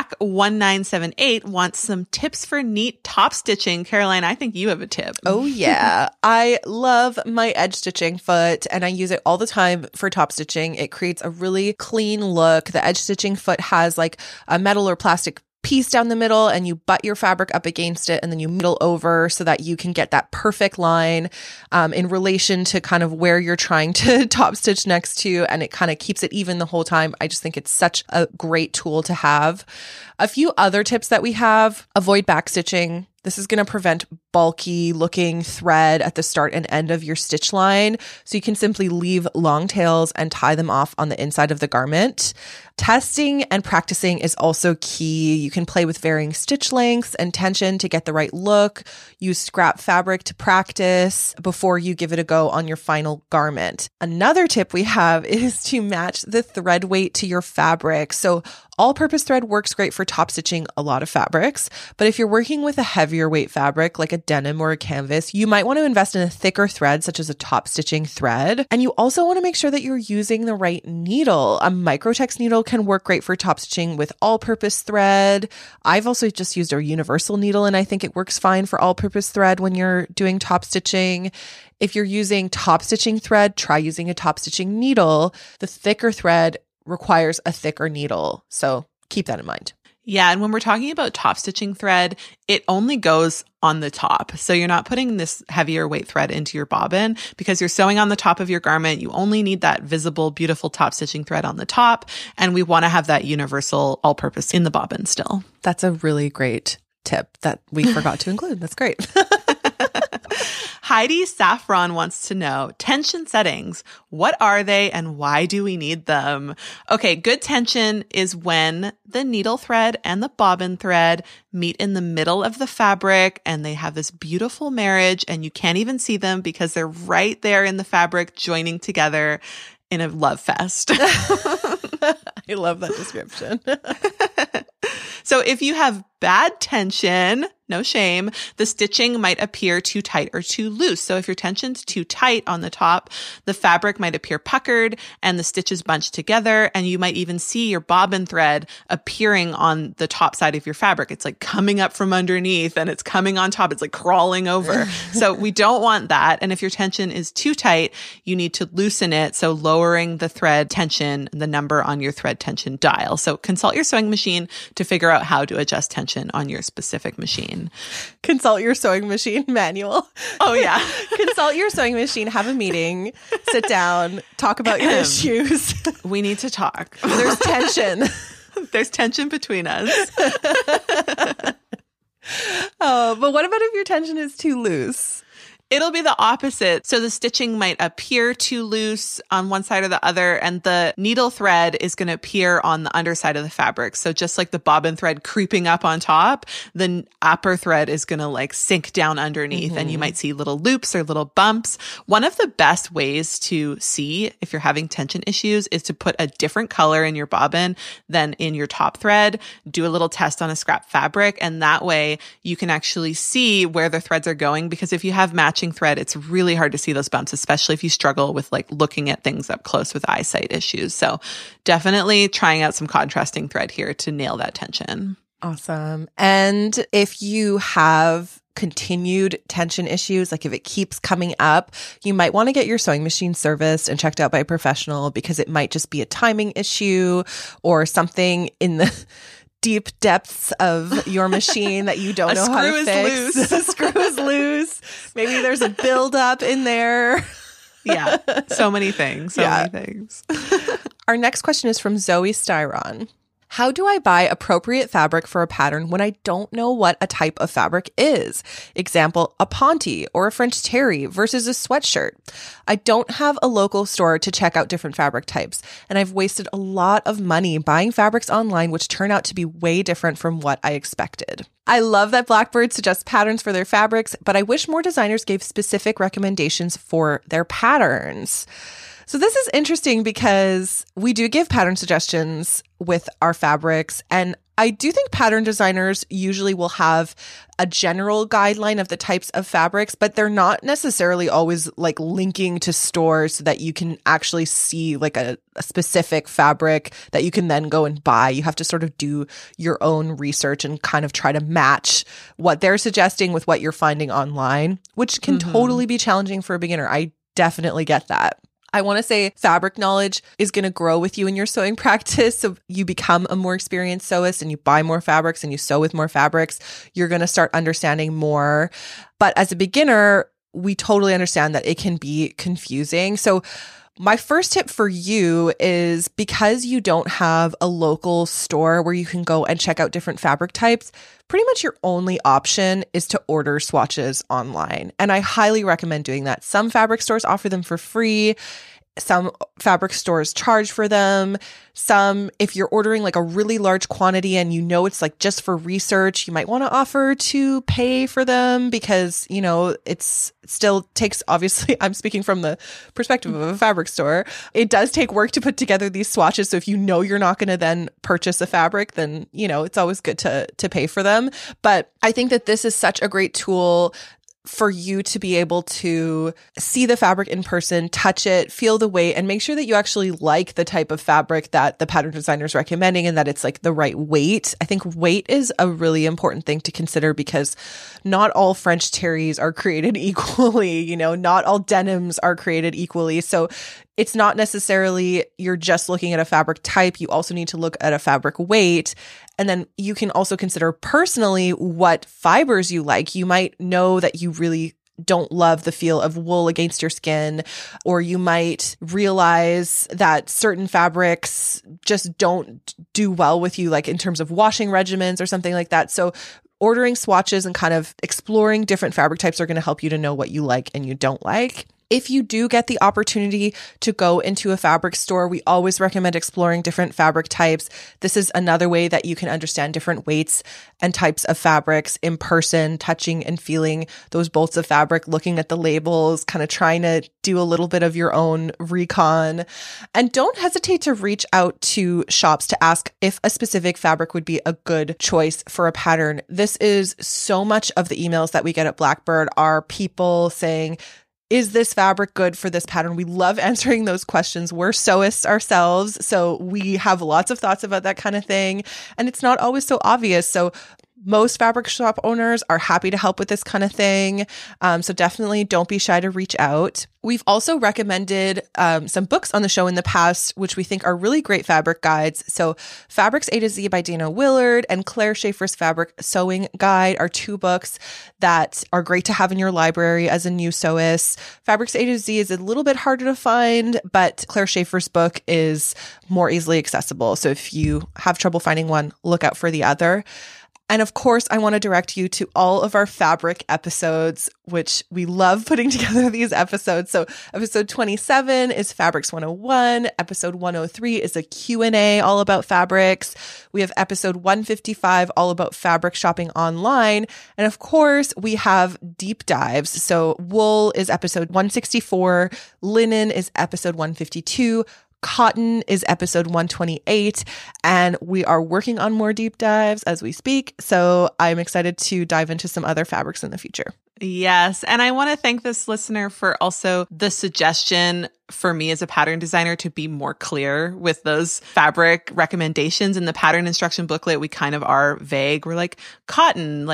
B: Sack1978 wants some tips for neat top stitching. Caroline, I think you have a tip.
A: Oh, yeah. I love my edge stitching foot, and I use it all the time for top stitching. It creates a really clean look. The edge stitching foot has like a metal or plastic piece down the middle, and you butt your fabric up against it, and then you middle over so that you can get that perfect line in relation to kind of where you're trying to top stitch next to, and it kind of keeps it even the whole time. I just think it's such a great tool to have. A few other tips that we have: avoid back stitching. This is going to prevent bulky looking thread at the start and end of your stitch line. So you can simply leave long tails and tie them off on the inside of the garment. Testing and practicing is also key. You can play with varying stitch lengths and tension to get the right look. Use scrap fabric to practice before you give it a go on your final garment. Another tip we have is to match the thread weight to your fabric. So all-purpose thread works great for top stitching a lot of fabrics, but if you're working with a heavier weight fabric like a denim or a canvas, you might want to invest in a thicker thread such as a top stitching thread. And you also want to make sure that you're using the right needle. A Microtex needle can work great for top stitching with all-purpose thread. I've also just used a universal needle, and I think it works fine for all-purpose thread when you're doing top stitching. If you're using top stitching thread, try using a top stitching needle. The thicker thread requires a thicker needle. So keep that in mind.
B: Yeah. And when we're talking about top stitching thread, it only goes on the top. So you're not putting this heavier weight thread into your bobbin because you're sewing on the top of your garment. You only need that visible, beautiful top stitching thread on the top. And we want to have that universal all purpose in the bobbin still.
A: That's a really great tip that we forgot to include. That's great.
B: Heidi Saffron wants to know tension settings. What are they and why do we need them? Okay, good tension is when the needle thread and the bobbin thread meet in the middle of the fabric and they have this beautiful marriage and you can't even see them because they're right there in the fabric joining together. in a love fest.
A: I love that description.
B: So if you have bad tension, no shame, the stitching might appear too tight or too loose. So if your tension's too tight on the top, the fabric might appear puckered and the stitches bunched together, and you might even see your bobbin thread appearing on the top side of your fabric. It's like coming up from underneath and it's coming on top. It's like crawling over. So we don't want that. And if your tension is too tight, you need to loosen it. So lowering the thread tension, the number on your thread tension dial. So consult your sewing machine to figure out how to adjust tension on your specific machine.
A: Consult your sewing machine manual.
B: Oh, yeah.
A: Consult your sewing machine, have a meeting, sit down, talk about your issues.
B: We need to talk.
A: There's tension.
B: There's tension between us.
A: Oh, but what about if your tension is too loose?
B: It'll be the opposite. So the stitching might appear too loose on one side or the other, and the needle thread is going to appear on the underside of the fabric. So just like the bobbin thread creeping up on top, the upper thread is going to like sink down underneath, and you might see little loops or little bumps. One of the best ways to see if you're having tension issues is to put a different color in your bobbin than in your top thread. Do a little test on a scrap fabric, and that way you can actually see where the threads are going, because if you have matching thread, it's really hard to see those bumps, especially if you struggle with like looking at things up close with eyesight issues. So definitely trying out some contrasting thread here to nail that tension.
A: Awesome. And if you have continued tension issues, like if it keeps coming up, you might want to get your sewing machine serviced and checked out by a professional, because it might just be a timing issue or something in the deep depths of your machine that you don't know how to fix. A screw is loose. Maybe there's a buildup in there.
B: Yeah. So many things. So many things.
A: Our next question is from Zoe Styron. How do I buy appropriate fabric for a pattern when I don't know what a type of fabric is? Example, a ponte or a French terry versus a sweatshirt. I don't have a local store to check out different fabric types, and I've wasted a lot of money buying fabrics online which turn out to be way different from what I expected. I love that Blackbird suggests patterns for their fabrics, but I wish more designers gave specific recommendations for their patterns. So this is interesting because we do give pattern suggestions with our fabrics, and I do think pattern designers usually will have a general guideline of the types of fabrics, but they're not necessarily always like linking to stores so that you can actually see like a specific fabric that you can then go and buy. You have to sort of do your own research and kind of try to match what they're suggesting with what you're finding online, which can totally be challenging for a beginner. I definitely get that. I want to say fabric knowledge is going to grow with you in your sewing practice. So you become a more experienced sewist and you buy more fabrics and you sew with more fabrics. You're going to start understanding more. But as a beginner, we totally understand that it can be confusing. So my first tip for you is, because you don't have a local store where you can go and check out different fabric types, pretty much your only option is to order swatches online. And I highly recommend doing that. Some fabric stores offer them for free. Some fabric stores charge for them. Some, if you're ordering like a really large quantity and you know it's like just for research, you might want to offer to pay for them, because, you know, it's still takes, obviously, I'm speaking from the perspective of a fabric store. It does take work to put together these swatches. So if you know you're not going to then purchase a fabric, then, you know, it's always good to pay for them. But I think that this is such a great tool for you to be able to see the fabric in person, touch it, feel the weight, and make sure that you actually like the type of fabric that the pattern designer is recommending and that it's like the right weight. I think weight is a really important thing to consider, because not all French terries are created equally, you know, not all denims are created equally. So it's not necessarily you're just looking at a fabric type. You also need to look at a fabric weight. And then you can also consider personally what fibers you like. You might know that you really don't love the feel of wool against your skin, or you might realize that certain fabrics just don't do well with you, like in terms of washing regimens or something like that. So ordering swatches and kind of exploring different fabric types are going to help you to know what you like and you don't like. If you do get the opportunity to go into a fabric store, we always recommend exploring different fabric types. This is another way that you can understand different weights and types of fabrics in person, touching and feeling those bolts of fabric, looking at the labels, kind of trying to do a little bit of your own recon. And don't hesitate to reach out to shops to ask if a specific fabric would be a good choice for a pattern. This is so much of the emails that we get at Blackbird are people saying, is this fabric good for this pattern? We love answering those questions. We're sewists ourselves, so we have lots of thoughts about that kind of thing. And it's not always so obvious. So most fabric shop owners are happy to help with this kind of thing. So definitely don't be shy to reach out. We've also recommended some books on the show in the past, which we think are really great fabric guides. So Fabrics A to Z by Dana Willard and Claire Schaefer's Fabric Sewing Guide are two books that are great to have in your library as a new sewist. Fabrics A to Z is a little bit harder to find, but Claire Schaefer's book is more easily accessible. So if you have trouble finding one, look out for the other. And of course, I want to direct you to all of our fabric episodes, which we love putting together these episodes. So episode 27 is Fabrics 101. Episode 103 is a Q&A all about fabrics. We have episode 155 all about fabric shopping online. And of course, we have deep dives. So wool is episode 164. Linen is episode 152. Cotton is episode 128, and we are working on more deep dives as we speak. So I'm excited to dive into some other fabrics in the future.
B: Yes. And I want to thank this listener for also the suggestion for me as a pattern designer to be more clear with those fabric recommendations. In the pattern instruction booklet, we kind of are vague. We're like cotton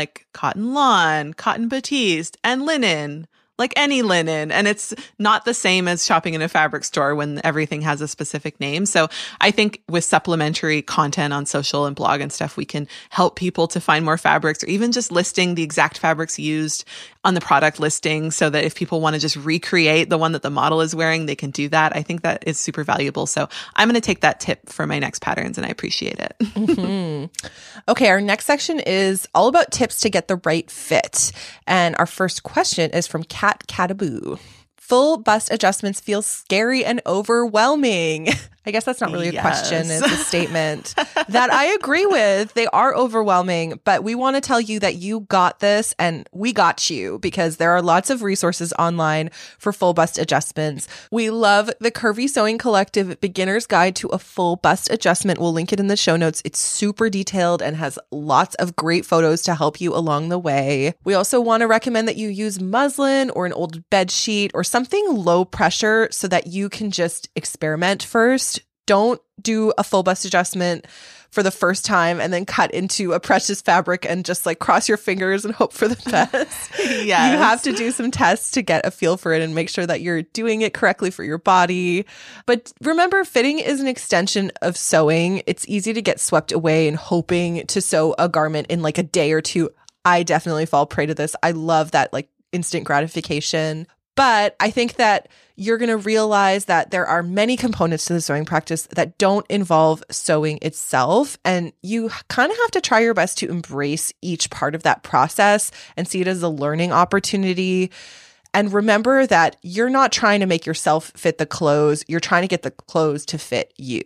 B: lawn, cotton batiste, and linen. Like any linen. And it's not the same as shopping in a fabric store when everything has a specific name. So I think with supplementary content on social and blog and stuff, we can help people to find more fabrics, or even just listing the exact fabrics used on the product listing so that if people want to just recreate the one that the model is wearing, they can do that. I think that is super valuable. So I'm going to take that tip for my next patterns, and I appreciate it.
A: Mm-hmm. Okay, our next section is all about tips to get the right fit. And our first question is from Kat Cataboo. Full bust adjustments feel scary and overwhelming. I guess that's not really a question. It's a statement that I agree with. They are overwhelming, but we want to tell you that you got this and we got you, because there are lots of resources online for full bust adjustments. We love the Curvy Sewing Collective Beginner's Guide to a Full Bust Adjustment. We'll link it in the show notes. It's super detailed and has lots of great photos to help you along the way. We also want to recommend that you use muslin or an old bed sheet or something low pressure so that you can just experiment first. Don't do a full bust adjustment for the first time and then cut into a precious fabric and just like cross your fingers and hope for the best.
B: Yes.
A: You have to do some tests to get a feel for it and make sure that you're doing it correctly for your body. But remember, fitting is an extension of sewing. It's easy to get swept away in hoping to sew a garment in like a day or two. I definitely fall prey to this. I love that like instant gratification. But I think that you're going to realize that there are many components to the sewing practice that don't involve sewing itself. And you kind of have to try your best to embrace each part of that process and see it as a learning opportunity. And remember that you're not trying to make yourself fit the clothes. You're trying to get the clothes to fit you.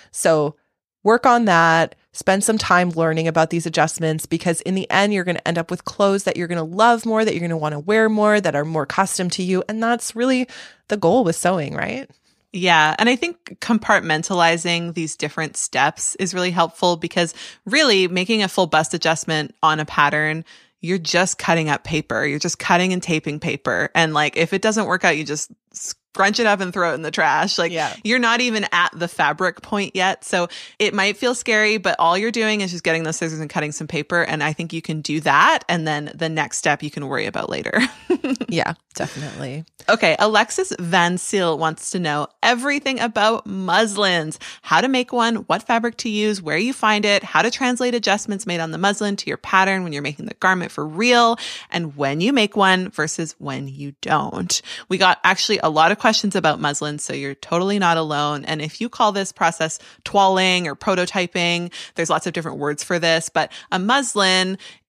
A: So work on that. Spend some time learning about these adjustments, because in the end, you're going to end up with clothes that you're going to love more, that you're going to want to wear more, that are more custom to you. And that's really the goal with sewing, right?
B: Yeah. And I think compartmentalizing these different steps is really helpful, because really making a full bust adjustment on a pattern, you're just cutting up paper. You're just cutting and taping paper. And like, if it doesn't work out, you just scrunch it up and throw it in the trash. Like, You're not even at the fabric point yet. So it might feel scary, but all you're doing is just getting those scissors and cutting some paper. And I think you can do that. And then the next step you can worry about later.
A: Yeah, definitely.
B: Okay. Alexis Van Seal wants to know everything about muslins, how to make one, what fabric to use, where you find it, how to translate adjustments made on the muslin to your pattern when you're making the garment for real, and when you make one versus when you don't. We got actually a lot of questions about muslin, so you're totally not alone. And if you call this process toiling or prototyping, there's lots of different words for this, but a muslin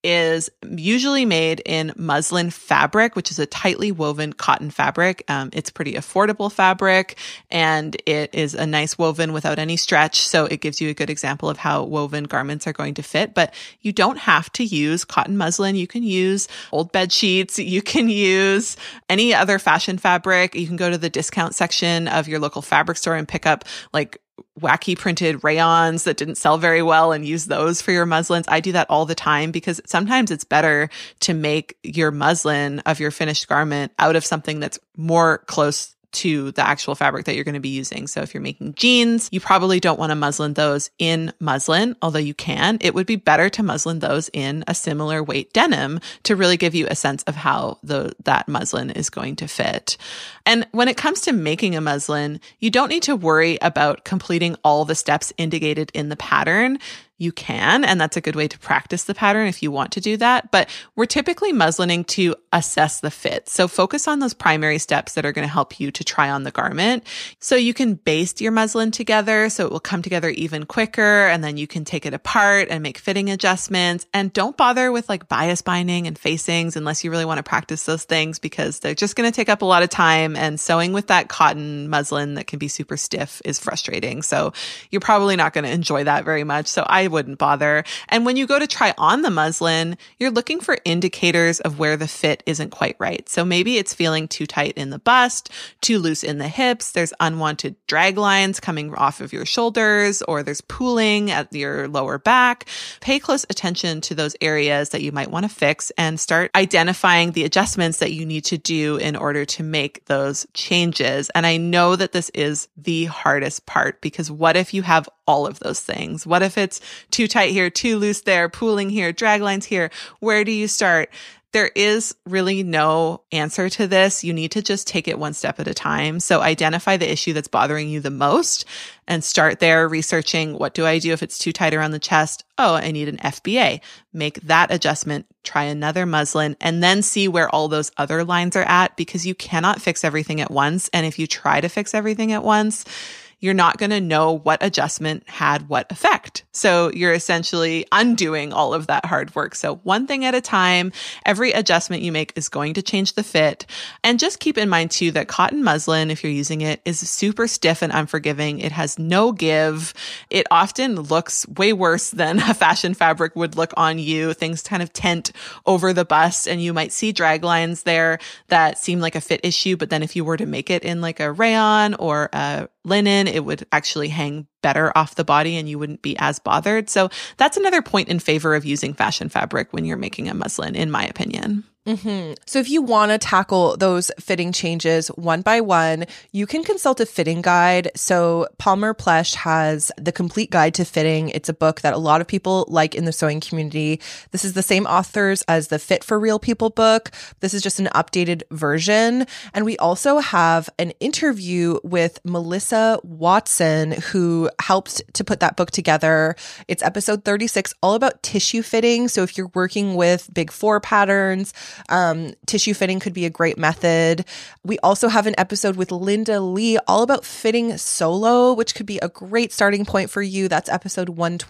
B: is usually made in muslin fabric, which is a tightly woven cotton fabric. It's pretty affordable fabric, and it is a nice woven without any stretch. So it gives you a good example of how woven garments are going to fit. But you don't have to use cotton muslin. You can use old bed sheets. You can use any other fashion fabric. You can go to the discount section of your local fabric store and pick up like wacky printed rayons that didn't sell very well and use those for your muslins. I do that all the time because sometimes it's better to make your muslin of your finished garment out of something that's more close to the actual fabric that you're going to be using. So if you're making jeans, you probably don't want to muslin those in muslin, although you can. It would be better to muslin those in a similar weight denim to really give you a sense of how that muslin is going to fit. And when it comes to making a muslin, you don't need to worry about completing all the steps indicated in the pattern. You can, and that's a good way to practice the pattern if you want to do that. But we're typically muslining to assess the fit. So focus on those primary steps that are going to help you to try on the garment. So you can baste your muslin together so it will come together even quicker, and then you can take it apart and make fitting adjustments. And don't bother with like bias binding and facings unless you really want to practice those things, because they're just going to take up a lot of time, and sewing with that cotton muslin that can be super stiff is frustrating. So you're probably not going to enjoy that very much. So I wouldn't bother. And when you go to try on the muslin, you're looking for indicators of where the fit isn't quite right. So maybe it's feeling too tight in the bust, too loose in the hips, there's unwanted drag lines coming off of your shoulders, or there's pooling at your lower back. Pay close attention to those areas that you might want to fix and start identifying the adjustments that you need to do in order to make those changes. And I know that this is the hardest part, because what if you have all of those things? What if it's too tight here, too loose there, pooling here, drag lines here? Where do you start? There is really no answer to this. You need to just take it one step at a time. So identify the issue that's bothering you the most and start there researching, what do I do if it's too tight around the chest? Oh, I need an FBA. Make that adjustment, try another muslin, and then see where all those other lines are at, because you cannot fix everything at once. And if you try to fix everything at once, you're not going to know what adjustment had what effect. So you're essentially undoing all of that hard work. So one thing at a time, every adjustment you make is going to change the fit. And just keep in mind too that cotton muslin, if you're using it, is super stiff and unforgiving. It has no give. It often looks way worse than a fashion fabric would look on you. Things kind of tent over the bust, and you might see drag lines there that seem like a fit issue. But then if you were to make it in like a rayon or a linen, it would actually hang better off the body and you wouldn't be as bothered. So that's another point in favor of using fashion fabric when you're making a muslin, in my opinion.
A: Mm-hmm. So if you want to tackle those fitting changes one by one, you can consult a fitting guide. So Palmer Plesh has The Complete Guide to Fitting. It's a book that a lot of people like in the sewing community. This is the same authors as the Fit for Real People book. This is just an updated version. And we also have an interview with Melissa Watson, who helped to put that book together. It's episode 36, all about tissue fitting. So if you're working with Big Four patterns, tissue fitting could be a great method. We also have an episode with Linda Lee all about fitting solo, which could be a great starting point for you. That's episode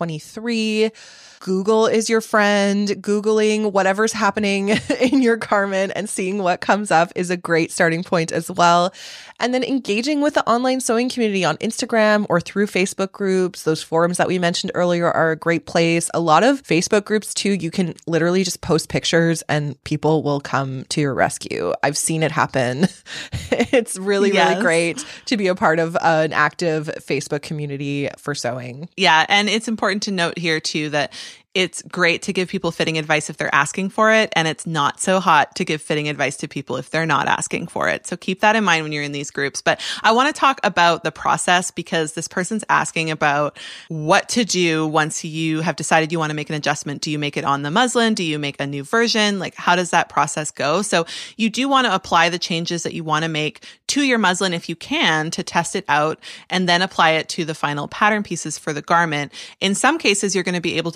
A: 123. Google is your friend. Googling whatever's happening in your garment and seeing what comes up is a great starting point as well. And then engaging with the online sewing community on Instagram or through Facebook groups. Those forums that we mentioned earlier are a great place. A lot of Facebook groups too, you can literally just post pictures and people will come to your rescue. I've seen it happen. It's really, really great to be a part of an active Facebook community for sewing.
B: Yeah. And it's important to note here too that it's great to give people fitting advice if they're asking for it, and it's not so hot to give fitting advice to people if they're not asking for it. So keep that in mind when you're in these groups. But I want to talk about the process, because this person's asking about what to do once you have decided you want to make an adjustment. Do you make it on the muslin? Do you make a new version? Like, how does that process go? So you do want to apply the changes that you want to make to your muslin if you can, to test it out, and then apply it to the final pattern pieces for the garment. In some cases, you're going to be able to try things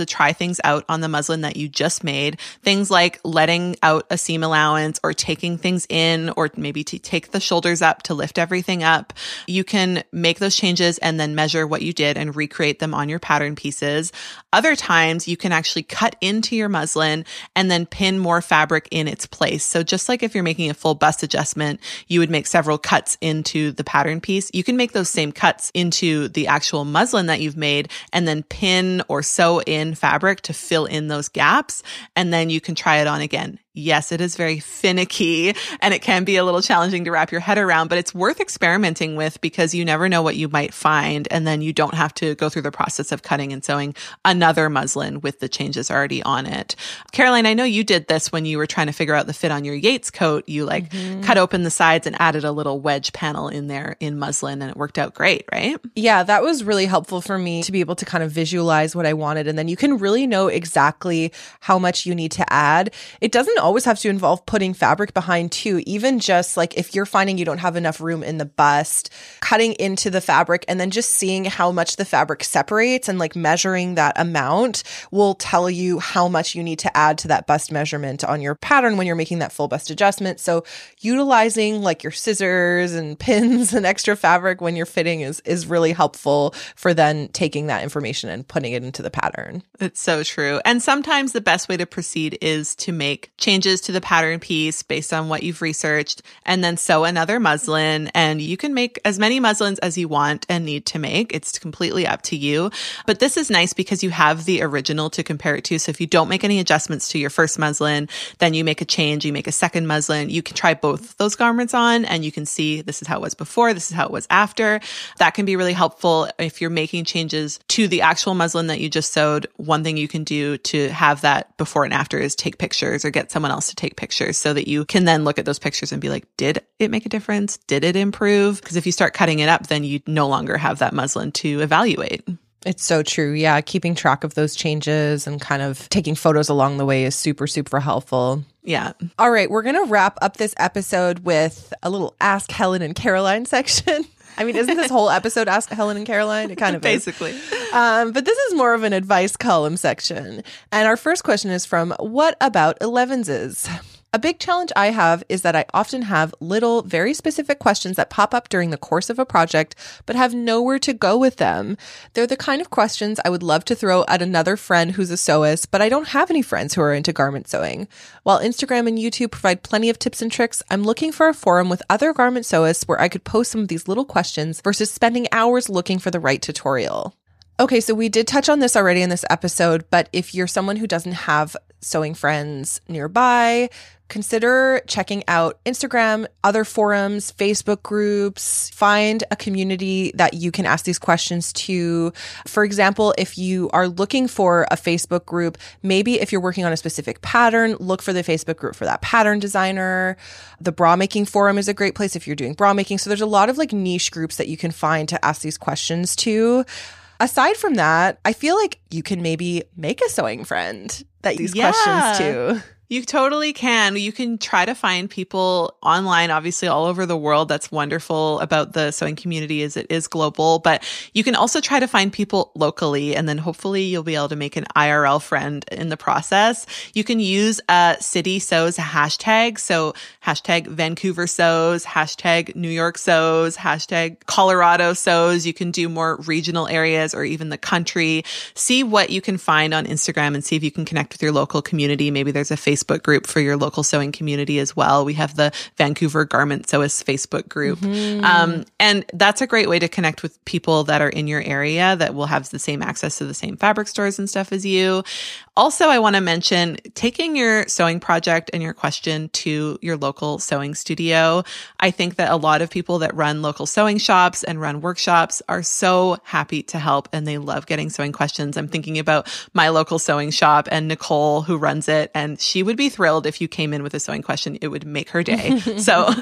B: things out on the muslin that you just made, things like letting out a seam allowance or taking things in, or maybe to take the shoulders up to lift everything up, you can make those changes and then measure what you did and recreate them on your pattern pieces. Other times you can actually cut into your muslin and then pin more fabric in its place. So just like if you're making a full bust adjustment, you would make several cuts into the pattern piece. You can make those same cuts into the actual muslin that you've made and then pin or sew in fabric to fill in those gaps. And then you can try it on again. Yes, it is very finicky and it can be a little challenging to wrap your head around, but it's worth experimenting with because you never know what you might find. And then you don't have to go through the process of cutting and sewing another muslin with the changes already on it. Caroline, I know you did this when you were trying to figure out the fit on your Yates coat. You cut open the sides and added a little wedge panel in there in muslin and it worked out great, right?
A: Yeah, that was really helpful for me to be able to kind of visualize what I wanted. And then you can really know exactly how much you need to add. It doesn't always have to involve putting fabric behind too. Even just like if you're finding you don't have enough room in the bust, cutting into the fabric and then just seeing how much the fabric separates and like measuring that amount will tell you how much you need to add to that bust measurement on your pattern when you're making that full bust adjustment. So utilizing like your scissors and pins and extra fabric when you're fitting is really helpful for then taking that information and putting it into the pattern.
B: It's so true. And sometimes the best way to proceed is to make changes to the pattern piece based on what you've researched and then sew another muslin. And you can make as many muslins as you want and need to make. It's completely up to you. But this is nice because you have the original to compare it to. So if you don't make any adjustments to your first muslin, then you make a change, you make a second muslin, you can try both those garments on and you can see this is how it was before, this is how it was after. That can be really helpful if you're making changes to the actual muslin that you just sewed. One thing you can do to have that before and after is take pictures or get someone else to take pictures so that you can then look at those pictures and be like, did it make a difference? Did it improve? Because if you start cutting it up, then you no longer have that muslin to evaluate.
A: It's so true. Yeah. Keeping track of those changes and kind of taking photos along the way is super, super helpful.
B: Yeah.
A: All right. We're going to wrap up this episode with a little Ask Helen and Caroline section. I mean, isn't this whole episode Ask Helen and Caroline? It kind of
B: basically.
A: But this is more of an advice column section. And our first question is from What About 11s? A big challenge I have is that I often have little, very specific questions that pop up during the course of a project, but have nowhere to go with them. They're the kind of questions I would love to throw at another friend who's a sewist, but I don't have any friends who are into garment sewing. While Instagram and YouTube provide plenty of tips and tricks, I'm looking for a forum with other garment sewists where I could post some of these little questions versus spending hours looking for the right tutorial. Okay, so we did touch on this already in this episode, but if you're someone who doesn't have sewing friends nearby, consider checking out Instagram, other forums, Facebook groups. Find a community that you can ask these questions to. For example, if you are looking for a Facebook group, maybe if you're working on a specific pattern, look for the Facebook group for that pattern designer. The bra making forum is a great place if you're doing bra making. So there's a lot of like niche groups that you can find to ask these questions to. Aside from that, I feel like you can maybe make a sewing friend that these questions to.
B: You totally can. You can try to find people online, obviously all over the world. That's wonderful about the sewing community is it is global, but you can also try to find people locally and then hopefully you'll be able to make an IRL friend in the process. You can use a City Sews hashtag. So hashtag Vancouver Sews, hashtag New York Sews, hashtag Colorado Sews. You can do more regional areas or even the country. See what you can find on Instagram and see if you can connect with your local community. Maybe there's a Facebook group for your local sewing community as well. We have the Vancouver Garment Sewists Facebook group. And that's a great way to connect with people that are in your area that will have the same access to the same fabric stores and stuff as you. Also, I want to mention taking your sewing project and your question to your local sewing studio. I think that a lot of people that run local sewing shops and run workshops are so happy to help and they love getting sewing questions. I'm thinking about my local sewing shop and Nicole who runs it, and she would would be thrilled if you came in with a sewing question. It would make her day. So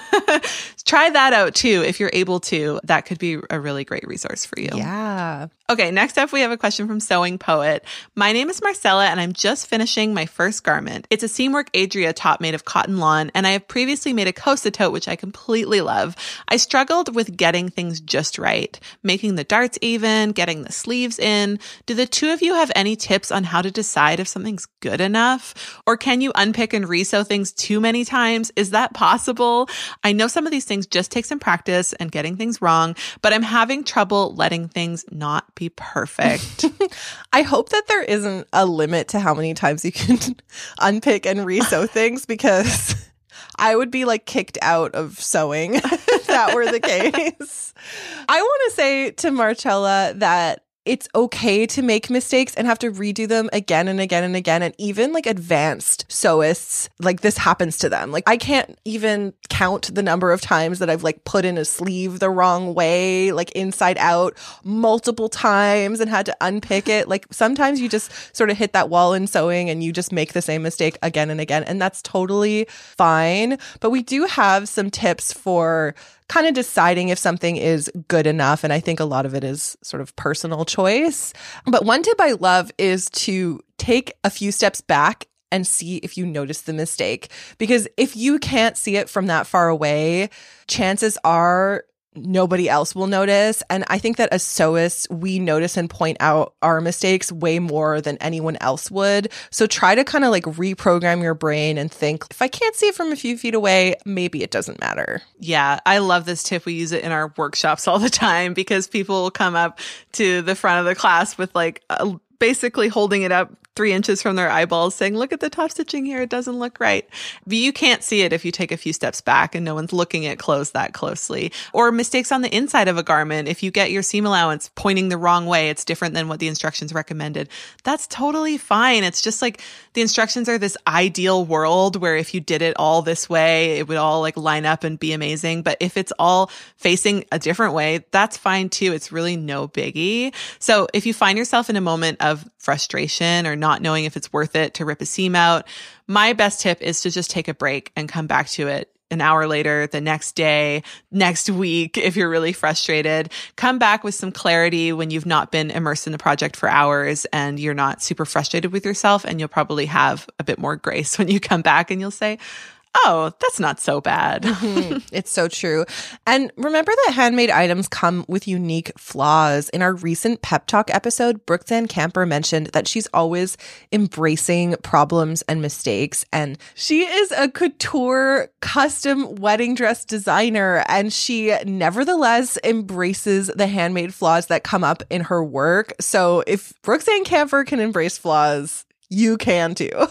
B: try that out too. If you're able to, that could be a really great resource for you.
A: Yeah.
B: Okay, next up, we have a question from Sewing Poet. My name is Marcella, and I'm just finishing my first garment. It's a Seamwork Adria top made of cotton lawn, and I have previously made a Kosa tote, which I completely love. I struggled with getting things just right, making the darts even, getting the sleeves in. Do the two of you have any tips on how to decide if something's good enough? Or can you unpick and resew things too many times? Is that possible? I know some of these things just take some practice and getting things wrong, but I'm having trouble letting things not be perfect.
A: I hope that there isn't a limit to how many times you can unpick and resew things, because I would be like kicked out of sewing if that were the case. I want to say to Marcella that it's okay to make mistakes and have to redo them again and again and again. And even like advanced sewists, like this happens to them. Like I can't even count the number of times that I've like put in a sleeve the wrong way, like inside out multiple times and had to unpick it. Like sometimes you just sort of hit that wall in sewing and you just make the same mistake again and again. And that's totally fine. But we do have some tips for kind of deciding if something is good enough. And I think a lot of it is sort of personal choice. But one tip I love is to take a few steps back and see if you notice the mistake. Because if you can't see it from that far away, chances are nobody else will notice. And I think that as sewists, we notice and point out our mistakes way more than anyone else would. So try to kind of like reprogram your brain and think, if I can't see it from a few feet away, maybe it doesn't matter.
B: Yeah, I love this tip. We use it in our workshops all the time because people will come up to the front of the class with like basically holding it up 3 inches from their eyeballs saying, look at the top stitching here. It doesn't look right. But you can't see it if you take a few steps back and no one's looking at clothes that closely. Or mistakes on the inside of a garment. If you get your seam allowance pointing the wrong way, it's different than what the instructions recommended. That's totally fine. It's just like the instructions are this ideal world where if you did it all this way, it would all like line up and be amazing. But if it's all facing a different way, that's fine too. It's really no biggie. So if you find yourself in a moment of frustration or not knowing if it's worth it to rip a seam out, my best tip is to just take a break and come back to it an hour later, the next day, next week. If you're really frustrated, come back with some clarity when you've not been immersed in the project for hours and you're not super frustrated with yourself, and you'll probably have a bit more grace when you come back and you'll say, oh, that's not so bad.
A: It's so true. And remember that handmade items come with unique flaws. In our recent Pep Talk episode, Brooke-Ann Camper mentioned that she's always embracing problems and mistakes. And she is a couture custom wedding dress designer. And she nevertheless embraces the handmade flaws that come up in her work. So if Brooke-Ann Camper can embrace flaws, you can too.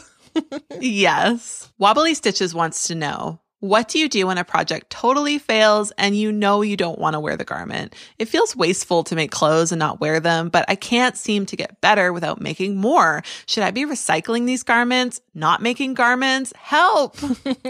B: Yes. Wobbly Stitches wants to know, what do you do when a project totally fails and you know you don't want to wear the garment? It feels wasteful to make clothes and not wear them, but I can't seem to get better without making more. Should I be recycling these garments? Not making garments? Help!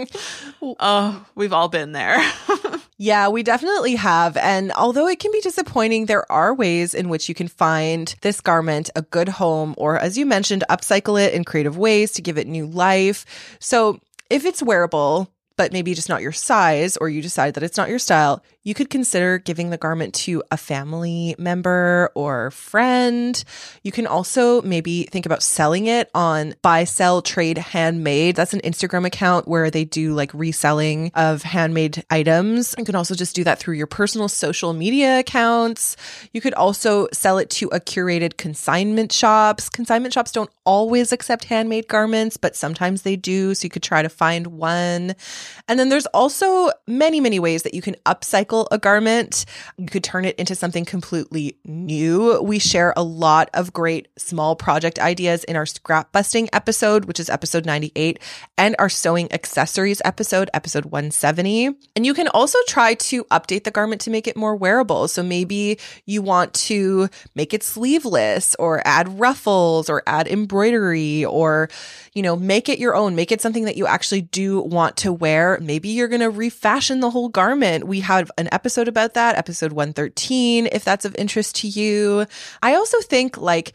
B: Oh, we've all been there.
A: Yeah, we definitely have. And although it can be disappointing, there are ways in which you can find this garment a good home, or as you mentioned, upcycle it in creative ways to give it new life. So if it's wearable, but maybe just not your size, or you decide that it's not your style, you could consider giving the garment to a family member or friend. You can also maybe think about selling it on Buy, Sell, Trade Handmade. That's an Instagram account where they do like reselling of handmade items. You can also just do that through your personal social media accounts. You could also sell it to a curated consignment shops. Consignment shops don't always accept handmade garments, but sometimes they do. So you could try to find one. And then there's also many, many ways that you can upcycle a garment. You could turn it into something completely new. We share a lot of great small project ideas in our scrap busting episode, which is episode 98, and our sewing accessories episode, episode 170. And you can also try to update the garment to make it more wearable. So maybe you want to make it sleeveless, or add ruffles, or add embroidery, or, make it your own. Make it something that you actually do want to wear wear. Maybe you're going to refashion the whole garment. We have an episode about that, episode 113, if that's of interest to you. I also think like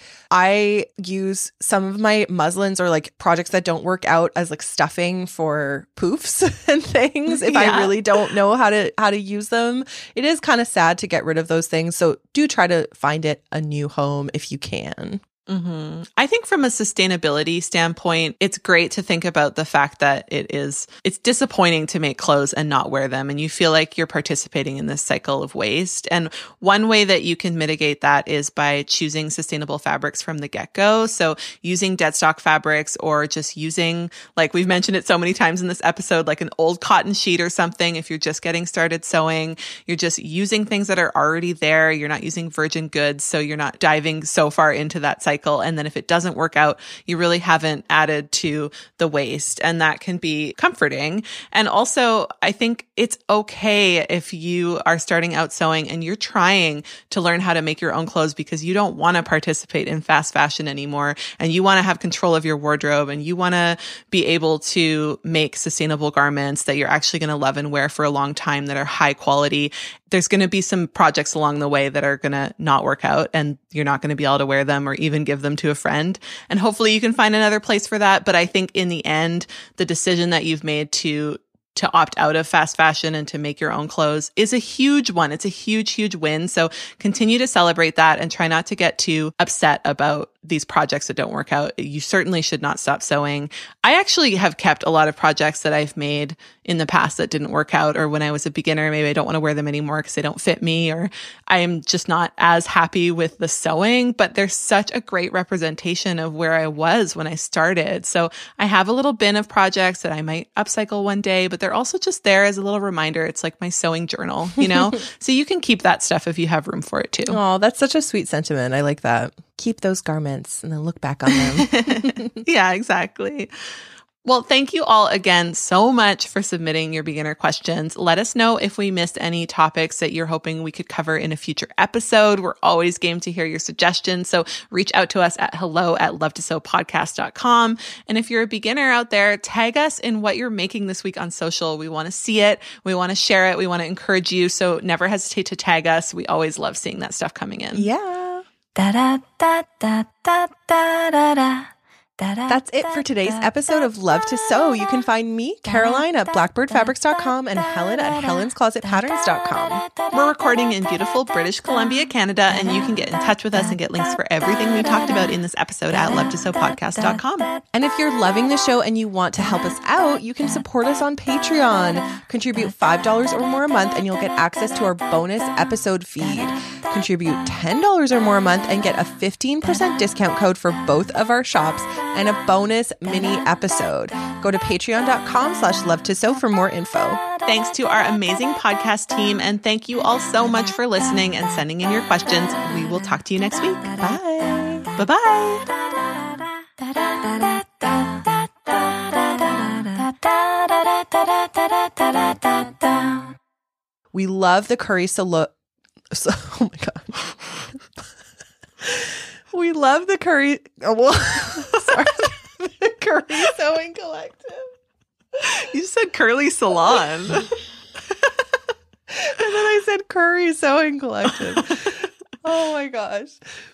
A: I use some of my muslins or like projects that don't work out as like stuffing for poofs and things if I really don't know how to use them. It is kind of sad to get rid of those things. So do try to find it a new home if you can.
B: Mm-hmm. I think from a sustainability standpoint, it's great to think about the fact that it's disappointing to make clothes and not wear them. And you feel like you're participating in this cycle of waste. And one way that you can mitigate that is by choosing sustainable fabrics from the get-go. So using dead stock fabrics or just using, like we've mentioned it so many times in this episode, like an old cotton sheet or something. If you're just getting started sewing, you're just using things that are already there. You're not using virgin goods. So you're not diving so far into that cycle. And then if it doesn't work out, you really haven't added to the waste. And that can be comforting. And also, I think it's okay if you are starting out sewing and you're trying to learn how to make your own clothes because you don't want to participate in fast fashion anymore. And you want to have control of your wardrobe and you want to be able to make sustainable garments that you're actually going to love and wear for a long time that are high quality. There's going to be some projects along the way that are going to not work out and you're not going to be able to wear them or even give them to a friend. And hopefully you can find another place for that. But I think in the end, the decision that you've made to opt out of fast fashion and to make your own clothes is a huge one. It's a huge, huge win. So continue to celebrate that and try not to get too upset about these projects that don't work out. You certainly should not stop sewing. I actually have kept a lot of projects that I've made in the past that didn't work out, or when I was a beginner, maybe I don't want to wear them anymore because they don't fit me, or I'm just not as happy with the sewing, but they're such a great representation of where I was when I started. So I have a little bin of projects that I might upcycle one day, but they're also just there as a little reminder. It's like my sewing journal, you know? So you can keep that stuff if you have room for it too.
A: Oh, that's such a sweet sentiment. I like that. Keep those garments and then look back on them.
B: Yeah, exactly. Well, thank you all again so much for submitting your beginner questions. Let us know if we missed any topics that you're hoping we could cover in a future episode. We're always game to hear your suggestions. So reach out to us at hello@lovetosewpodcast.com. And if you're a beginner out there, tag us in what you're making this week on social. We want to see it. We want to share it. We want to encourage you. So never hesitate to tag us. We always love seeing that stuff coming in.
A: Yeah. That's it for today's episode of Love to Sew. You can find me, Caroline, at blackbirdfabrics.com and Helen at helensclosetpatterns.com.
B: We're recording in beautiful British Columbia, Canada, and you can get in touch with us and get links for everything we talked about in this episode at lovetosewpodcast.com.
A: And if you're loving the show and you want to help us out, you can support us on Patreon. Contribute $5 or more a month and you'll get access to our bonus episode feed. Contribute $10 or more a month and get a 15% discount code for both of our shops and a bonus mini episode. Go to patreon.com/lovetosew for more info.
B: Thanks to our amazing podcast team, and thank you all so much for listening and sending in your questions. We will talk to you next week.
A: Bye.
B: Bye-bye.
A: We love the curry oh my God. We love the curry. Oh, well, sorry. The Curry Sewing Collective.
B: You said Curly Salon.
A: And then I said Curry Sewing Collective. Oh my gosh.